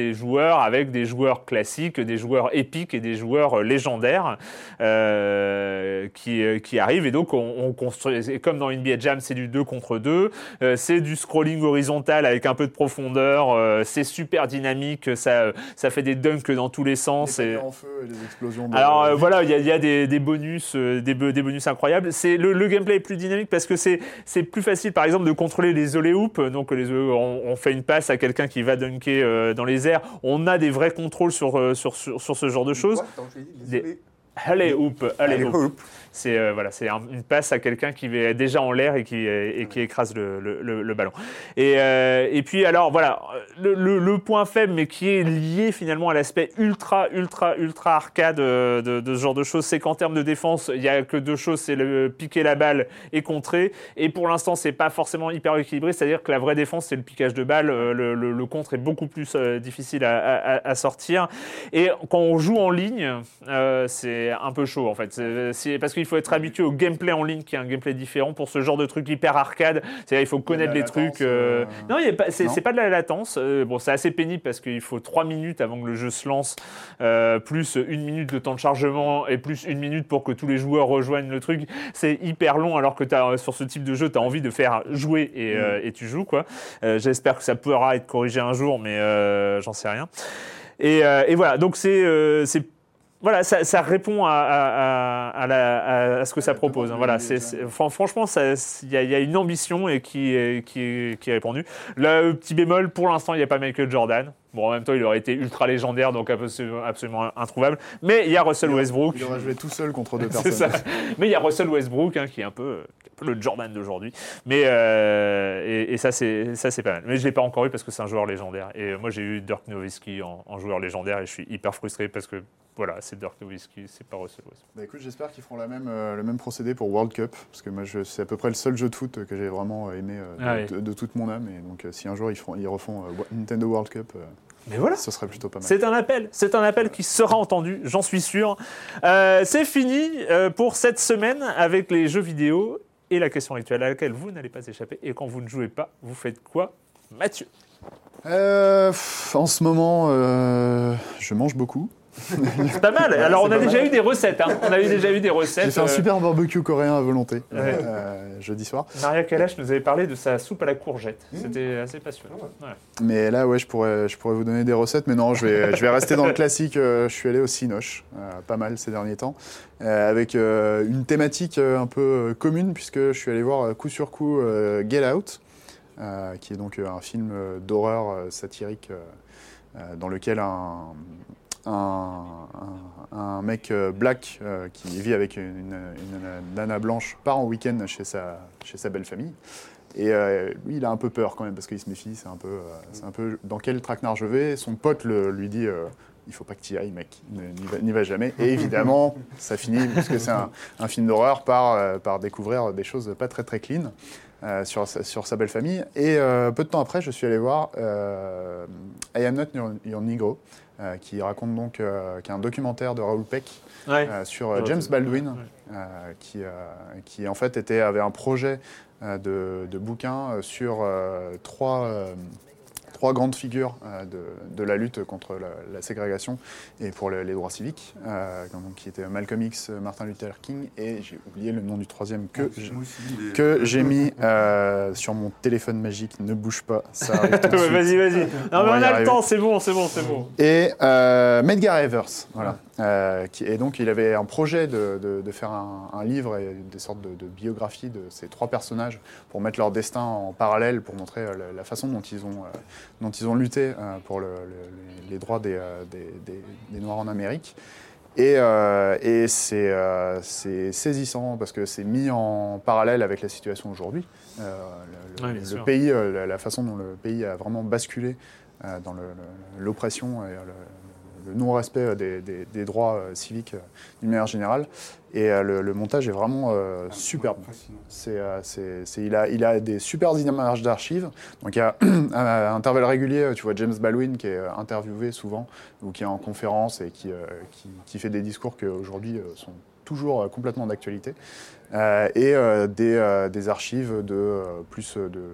des joueurs avec des joueurs classiques, des joueurs épiques et des joueurs légendaires euh, qui, qui arrivent. Et donc, on, on construit, comme dans N B A Jam, c'est du deux contre deux, euh, c'est du scrolling horizontal avec un peu de profondeur, euh, c'est super dynamique, ça, ça fait des dunks dans tous les sens. Les et... en feu et les explosions. De... Alors euh, voilà, il y a, y a des, des bonus, euh, des, des bonus incroyables. C'est le, le gameplay est plus dynamique parce que c'est, c'est plus facile, par exemple, de contrôler les alley hoops. Donc, les, on, on fait une passe à quelqu'un qui va dunker euh, dans les airs. On a des vrais contrôles sur, euh, sur, sur, sur ce genre de choses. Quoi, attends, je l'ai dit, les Des... Alley hoop, alley hoop. C'est euh, voilà, c'est un, une passe à quelqu'un qui est déjà en l'air et qui, et qui écrase le, le, le, le ballon. Et, euh, et puis alors voilà, le, le, le point faible, mais qui est lié finalement à l'aspect ultra, ultra, ultra arcade de, de, de ce genre de choses, c'est qu'en termes de défense, il n'y a que deux choses, c'est le piquer la balle et contrer. Et pour l'instant, c'est pas forcément hyper équilibré, c'est-à-dire que la vraie défense, c'est le piquage de balle. Le, le, le contre est beaucoup plus euh, difficile à, à, à sortir. Et quand on joue en ligne, euh, c'est un peu chaud en fait, c'est, c'est parce que il faut être habitué au gameplay en ligne qui est un gameplay différent pour ce genre de truc hyper arcade. C'est-à-dire il faut connaître les latence, trucs. Euh... Euh... Non, il y a pas, c'est, non, c'est pas de la latence. Euh, bon, c'est assez pénible parce qu'il faut trois minutes avant que le jeu se lance, euh, plus une minute de temps de chargement et plus une minute pour que tous les joueurs rejoignent le truc. C'est hyper long alors que t'as, sur ce type de jeu, tu as envie de faire jouer et, mmh. euh, et tu joues, quoi. Euh, j'espère que ça pourra être corrigé un jour, mais euh, j'en sais rien. Et, euh, et voilà, donc c'est, euh, c'est Voilà, ça, ça répond à, à, à, la, à ce que ça propose. Voilà, c'est, c'est, franchement, il y, y a une ambition et qui, qui, est, qui est répondue. Le petit bémol, pour l'instant, il n'y a pas Michael Jordan. Bon, en même temps, il aurait été ultra légendaire, donc absolument introuvable. Mais il y a Russell il Westbrook. Il aurait joué tout seul contre deux personnes. C'est ça. Mais il y a Russell Westbrook, hein, qui est un peu, un peu le Jordan d'aujourd'hui. Mais euh, et, et ça, c'est ça, c'est pas mal. Mais je l'ai pas encore eu parce que c'est un joueur légendaire. Et moi, j'ai eu Dirk Nowitzki en, en joueur légendaire et je suis hyper frustré parce que voilà, c'est Dirk Nowitzki, c'est pas Russell Westbrook. Bah écoute, j'espère qu'ils feront la même, euh, le même procédé pour World Cup, parce que moi, je, c'est à peu près le seul jeu de foot que j'ai vraiment aimé euh, de, ah oui. de, de toute mon âme. Et donc, euh, si un jour ils, feront, ils refont euh, Nintendo World Cup. Euh, Mais voilà, ce serait plutôt pas mal. C'est un appel, c'est un appel qui sera entendu, j'en suis sûr. Euh, c'est fini euh, pour cette semaine avec les jeux vidéo et la question rituelle à laquelle vous n'allez pas échapper. Et quand vous ne jouez pas, vous faites quoi, Mathieu ? euh, En ce moment, euh, je mange beaucoup. C'est pas mal. Alors, ouais, on a déjà mal. eu des recettes. Hein. On a déjà eu des recettes. J'ai fait un euh... super barbecue coréen à volonté ouais. euh, jeudi soir. Maria Kalash nous avait parlé de sa soupe à la courgette. Mmh. C'était assez passionnant. Ouais. Mais là, ouais, je pourrais, je pourrais vous donner des recettes. Mais non, je vais, je vais rester dans le classique. Je suis allé au Cinoche, euh, pas mal ces derniers temps, euh, avec euh, une thématique un peu commune, puisque je suis allé voir coup sur coup euh, Get Out, euh, qui est donc un film d'horreur satirique euh, dans lequel un Un, un, un mec black euh, qui vit avec une, une, une nana blanche part en week-end chez sa, chez sa belle famille. Et euh, lui, il a un peu peur quand même parce qu'il se méfie. C'est un peu, euh, c'est un peu dans quel traquenard je vais. Son pote le, lui dit euh, il faut pas que tu y ailles, mec, n'y va, n'y va jamais. Et évidemment, ça finit, parce que c'est un, un film d'horreur, par, euh, par découvrir des choses pas très très clean euh, sur, sur sa belle famille. Et euh, peu de temps après, je suis allé voir euh, I Am Not Your, Your Negro. Euh, qui raconte donc, euh, qui est un documentaire de Raoul Peck ouais. euh, sur euh, James Baldwin, ouais. euh, qui, euh, qui en fait était, avait un projet euh, de, de bouquin sur euh, trois, euh, trois grandes figures euh, de, de la lutte contre la, la ségrégation et pour le, les droits civiques, euh, donc, qui étaient Malcolm X, Martin Luther King, et j'ai oublié le nom du troisième que, oh, j'ai, les... que j'ai mis euh, sur mon téléphone magique. Ne bouge pas, ça arrive tout de suite. Vas-y, vas-y. Non, mais on, on a le temps, c'est bon, c'est bon, c'est bon. Et euh, Medgar Evers, voilà. Euh, qui, et donc il avait un projet de, de, de faire un, un livre et des sortes de, de biographies de ces trois personnages pour mettre leur destin en parallèle, pour montrer euh, la, la façon dont ils ont, euh, dont ils ont lutté euh, pour le, le, les droits des, euh, des, des, des Noirs en Amérique. Et, euh, et c'est, euh, c'est saisissant parce que c'est mis en parallèle avec la situation aujourd'hui. Euh, le, ouais, le, le pays, euh, la, la façon dont le pays a vraiment basculé euh, dans le, le, l'oppression et le, le non-respect des, des, des droits euh, civiques euh, d'une manière générale. Et euh, le, le montage est vraiment euh, ah, superbe. C'est, euh, c'est, c'est, il, a, il a des super images d'archives. Donc il y a à intervalles réguliers, tu vois James Baldwin qui est interviewé souvent, ou qui est en conférence et qui, euh, qui, qui fait des discours qui aujourd'hui euh, sont toujours euh, complètement d'actualité. Euh, et euh, des, euh, des archives de euh, plus de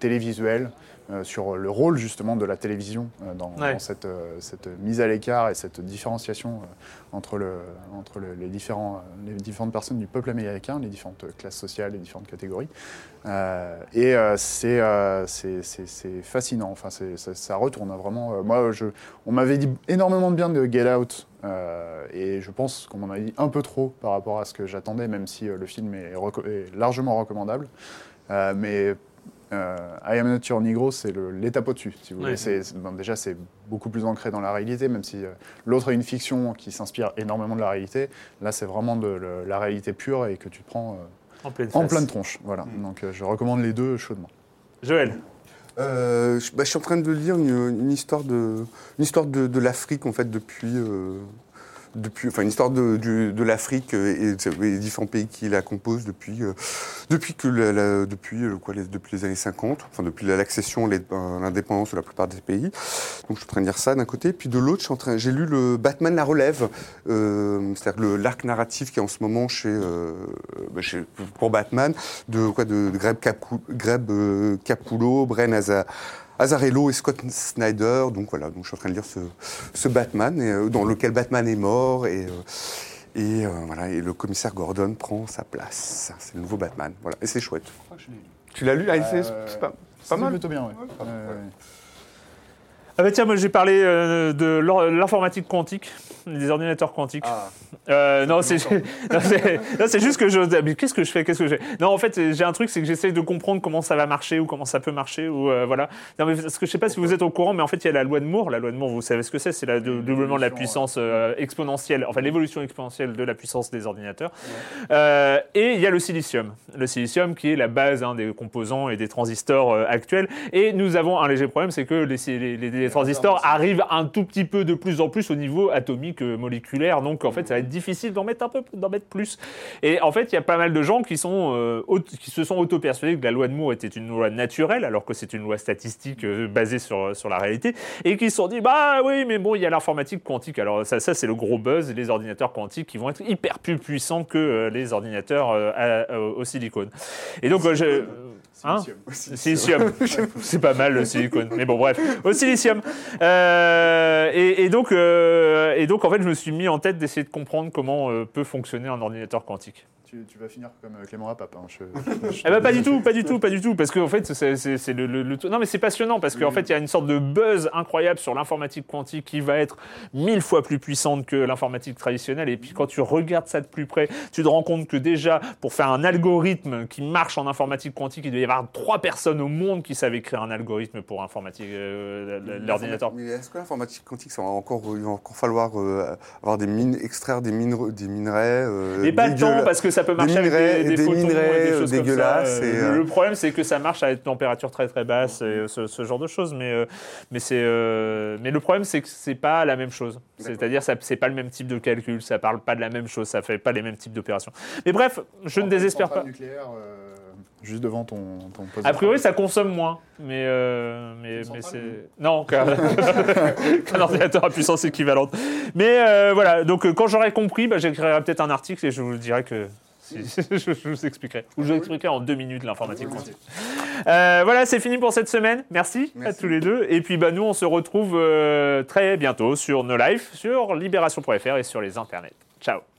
télévisuel, euh, sur le rôle justement de la télévision euh, dans, Ouais. dans cette, euh, cette mise à l'écart et cette différenciation euh, entre, le, entre le, les, différents, les différentes personnes du peuple américain, les différentes classes sociales, les différentes catégories. Euh, et euh, c'est, euh, c'est, c'est, c'est fascinant, enfin, c'est, ça, ça retourne hein, vraiment. Euh, moi, je, on m'avait dit énormément de bien de Get Out, euh, et je pense qu'on m'en a dit un peu trop par rapport à ce que j'attendais, même si euh, le film est, reco- est largement recommandable. Euh, mais euh, I Am Not Your Negro, c'est le, l'étape au-dessus, si vous voulez. Ouais. C'est, c'est, bon, déjà, c'est beaucoup plus ancré dans la réalité, même si euh, l'autre est une fiction qui s'inspire énormément de la réalité. Là, c'est vraiment de le- la réalité pure et que tu prends euh, En pleine en face. pleine tronche. Voilà. Donc, euh, je recommande les deux chaudement. Joël. Euh, je, bah, je suis en train de lire une, une histoire, de, une histoire de, de l'Afrique, en fait, depuis... Euh, depuis, enfin, une histoire de, du- de l'Afrique et, et des différents pays qui la composent depuis, euh, depuis, que la, la- depuis, euh, quoi, les, depuis les années cinquante, enfin, depuis la- l'accession à l'indépendance de la plupart des pays. Donc je suis en train de lire ça d'un côté. Puis de l'autre, je suis en train- j'ai lu le Batman La Relève, euh, c'est-à-dire le- l'arc narratif qui est en ce moment chez, euh, bah, chez, pour Batman, de, quoi, de, de Greg, Capou, Greg euh, Capullo, Brian Aza- Azzarello et Scott Snyder. Donc voilà, donc je suis en train de lire ce, ce Batman, et, euh, dans lequel Batman est mort, et, euh, et, euh, voilà, et le commissaire Gordon prend sa place. C'est le nouveau Batman, voilà, et c'est chouette. Tu l'as lu? Ah, c'est Euh, c'est pas, pas C'est mal. plutôt bien, ouais. pas mal, Euh, ouais. Ah bah tiens, moi j'ai parlé euh, de l'or- l'informatique quantique, des ordinateurs quantiques. Ah. Euh, non, c'est non, c'est- non, c'est juste que je... mais qu'est-ce que je fais, qu'est-ce que je fais Non, en fait, j'ai un truc, c'est que j'essaye de comprendre comment ça va marcher ou comment ça peut marcher, ou euh, voilà. Non, mais parce que je sais pas si vous êtes au courant, mais en fait, il y a la loi de Moore. La loi de Moore, vous savez ce que c'est C'est le doublement de la puissance euh, exponentielle, enfin l'évolution exponentielle de la puissance des ordinateurs. Euh, et il y a le silicium. Le silicium qui est la base hein, des composants et des transistors euh, actuels. Et nous avons un léger problème, c'est que les, les, les, les transistors arrivent un tout petit peu de plus en plus au niveau atomique, euh, moléculaire. Donc en fait, ça va être difficile d'en mettre un peu, d'en mettre plus. Et en fait, il y a pas mal de gens qui, sont, euh, auto, qui se sont auto-persuadés que la loi de Moore était une loi naturelle, alors que c'est une loi statistique euh, basée sur, sur la réalité, et qui se sont dit, bah oui, mais bon, il y a l'informatique quantique. Alors ça, ça c'est le gros buzz, les ordinateurs quantiques qui vont être hyper plus puissants que euh, les ordinateurs euh, à, à, au silicone. Et donc, euh, je... Hein silicium. C'est pas mal le silicone. Mais bon, bref. Au silicium. Euh, et, et, donc, euh, et donc, en fait, je me suis mis en tête d'essayer de comprendre comment euh, peut fonctionner un ordinateur quantique. Tu, tu vas finir comme Clément Rapap. Hein. Je, je, Eh ben, pas du tout, pas du tout, pas du tout. Parce qu'en fait, c'est, c'est, c'est le, le, le... Non, mais c'est passionnant parce qu'en oui. fait, il y a une sorte de buzz incroyable sur l'informatique quantique qui va être mille fois plus puissante que l'informatique traditionnelle. Et puis, quand tu regardes ça de plus près, tu te rends compte que déjà, pour faire un algorithme qui marche en informatique quantique, il doit y avoir trois personnes au monde qui savent écrire un algorithme pour informatique, euh, l'ordinateur. Mais est-ce que l'informatique quantique, ça va encore, il va encore falloir euh, avoir des mines, extraire des, mine, des minerais euh, Et pas le temps, parce que ça peut marcher des minerais, avec des, des, des photons minerais et des choses dégueulasses. comme ça. Et euh, le problème, c'est que ça marche à des températures très très basses et ce, ce genre de choses. Mais, euh, mais, c'est, euh, mais le problème, c'est que c'est pas la même chose. D'accord. C'est-à-dire, ça, c'est pas le même type de calcul, ça parle pas de la même chose, ça fait pas les mêmes types d'opérations. Mais bref, je en ne désespère pas. Nucléaire, euh, juste devant ton, ton poste. A priori, ça consomme moins, mais, euh, mais, mais c'est non qu'un, qu'un ordinateur à puissance équivalente. Mais euh, voilà, donc quand j'aurai compris, bah, j'écrirai peut-être un article et je vous dirai que. Si, je, je vous expliquerai. Ou je vous expliquerai en deux minutes l'informatique quantique. Euh, voilà, c'est fini pour cette semaine. Merci, Merci. à tous les deux. Et puis, bah, nous, on se retrouve euh, très bientôt sur No Life, sur libération point f r et sur les internets. Ciao.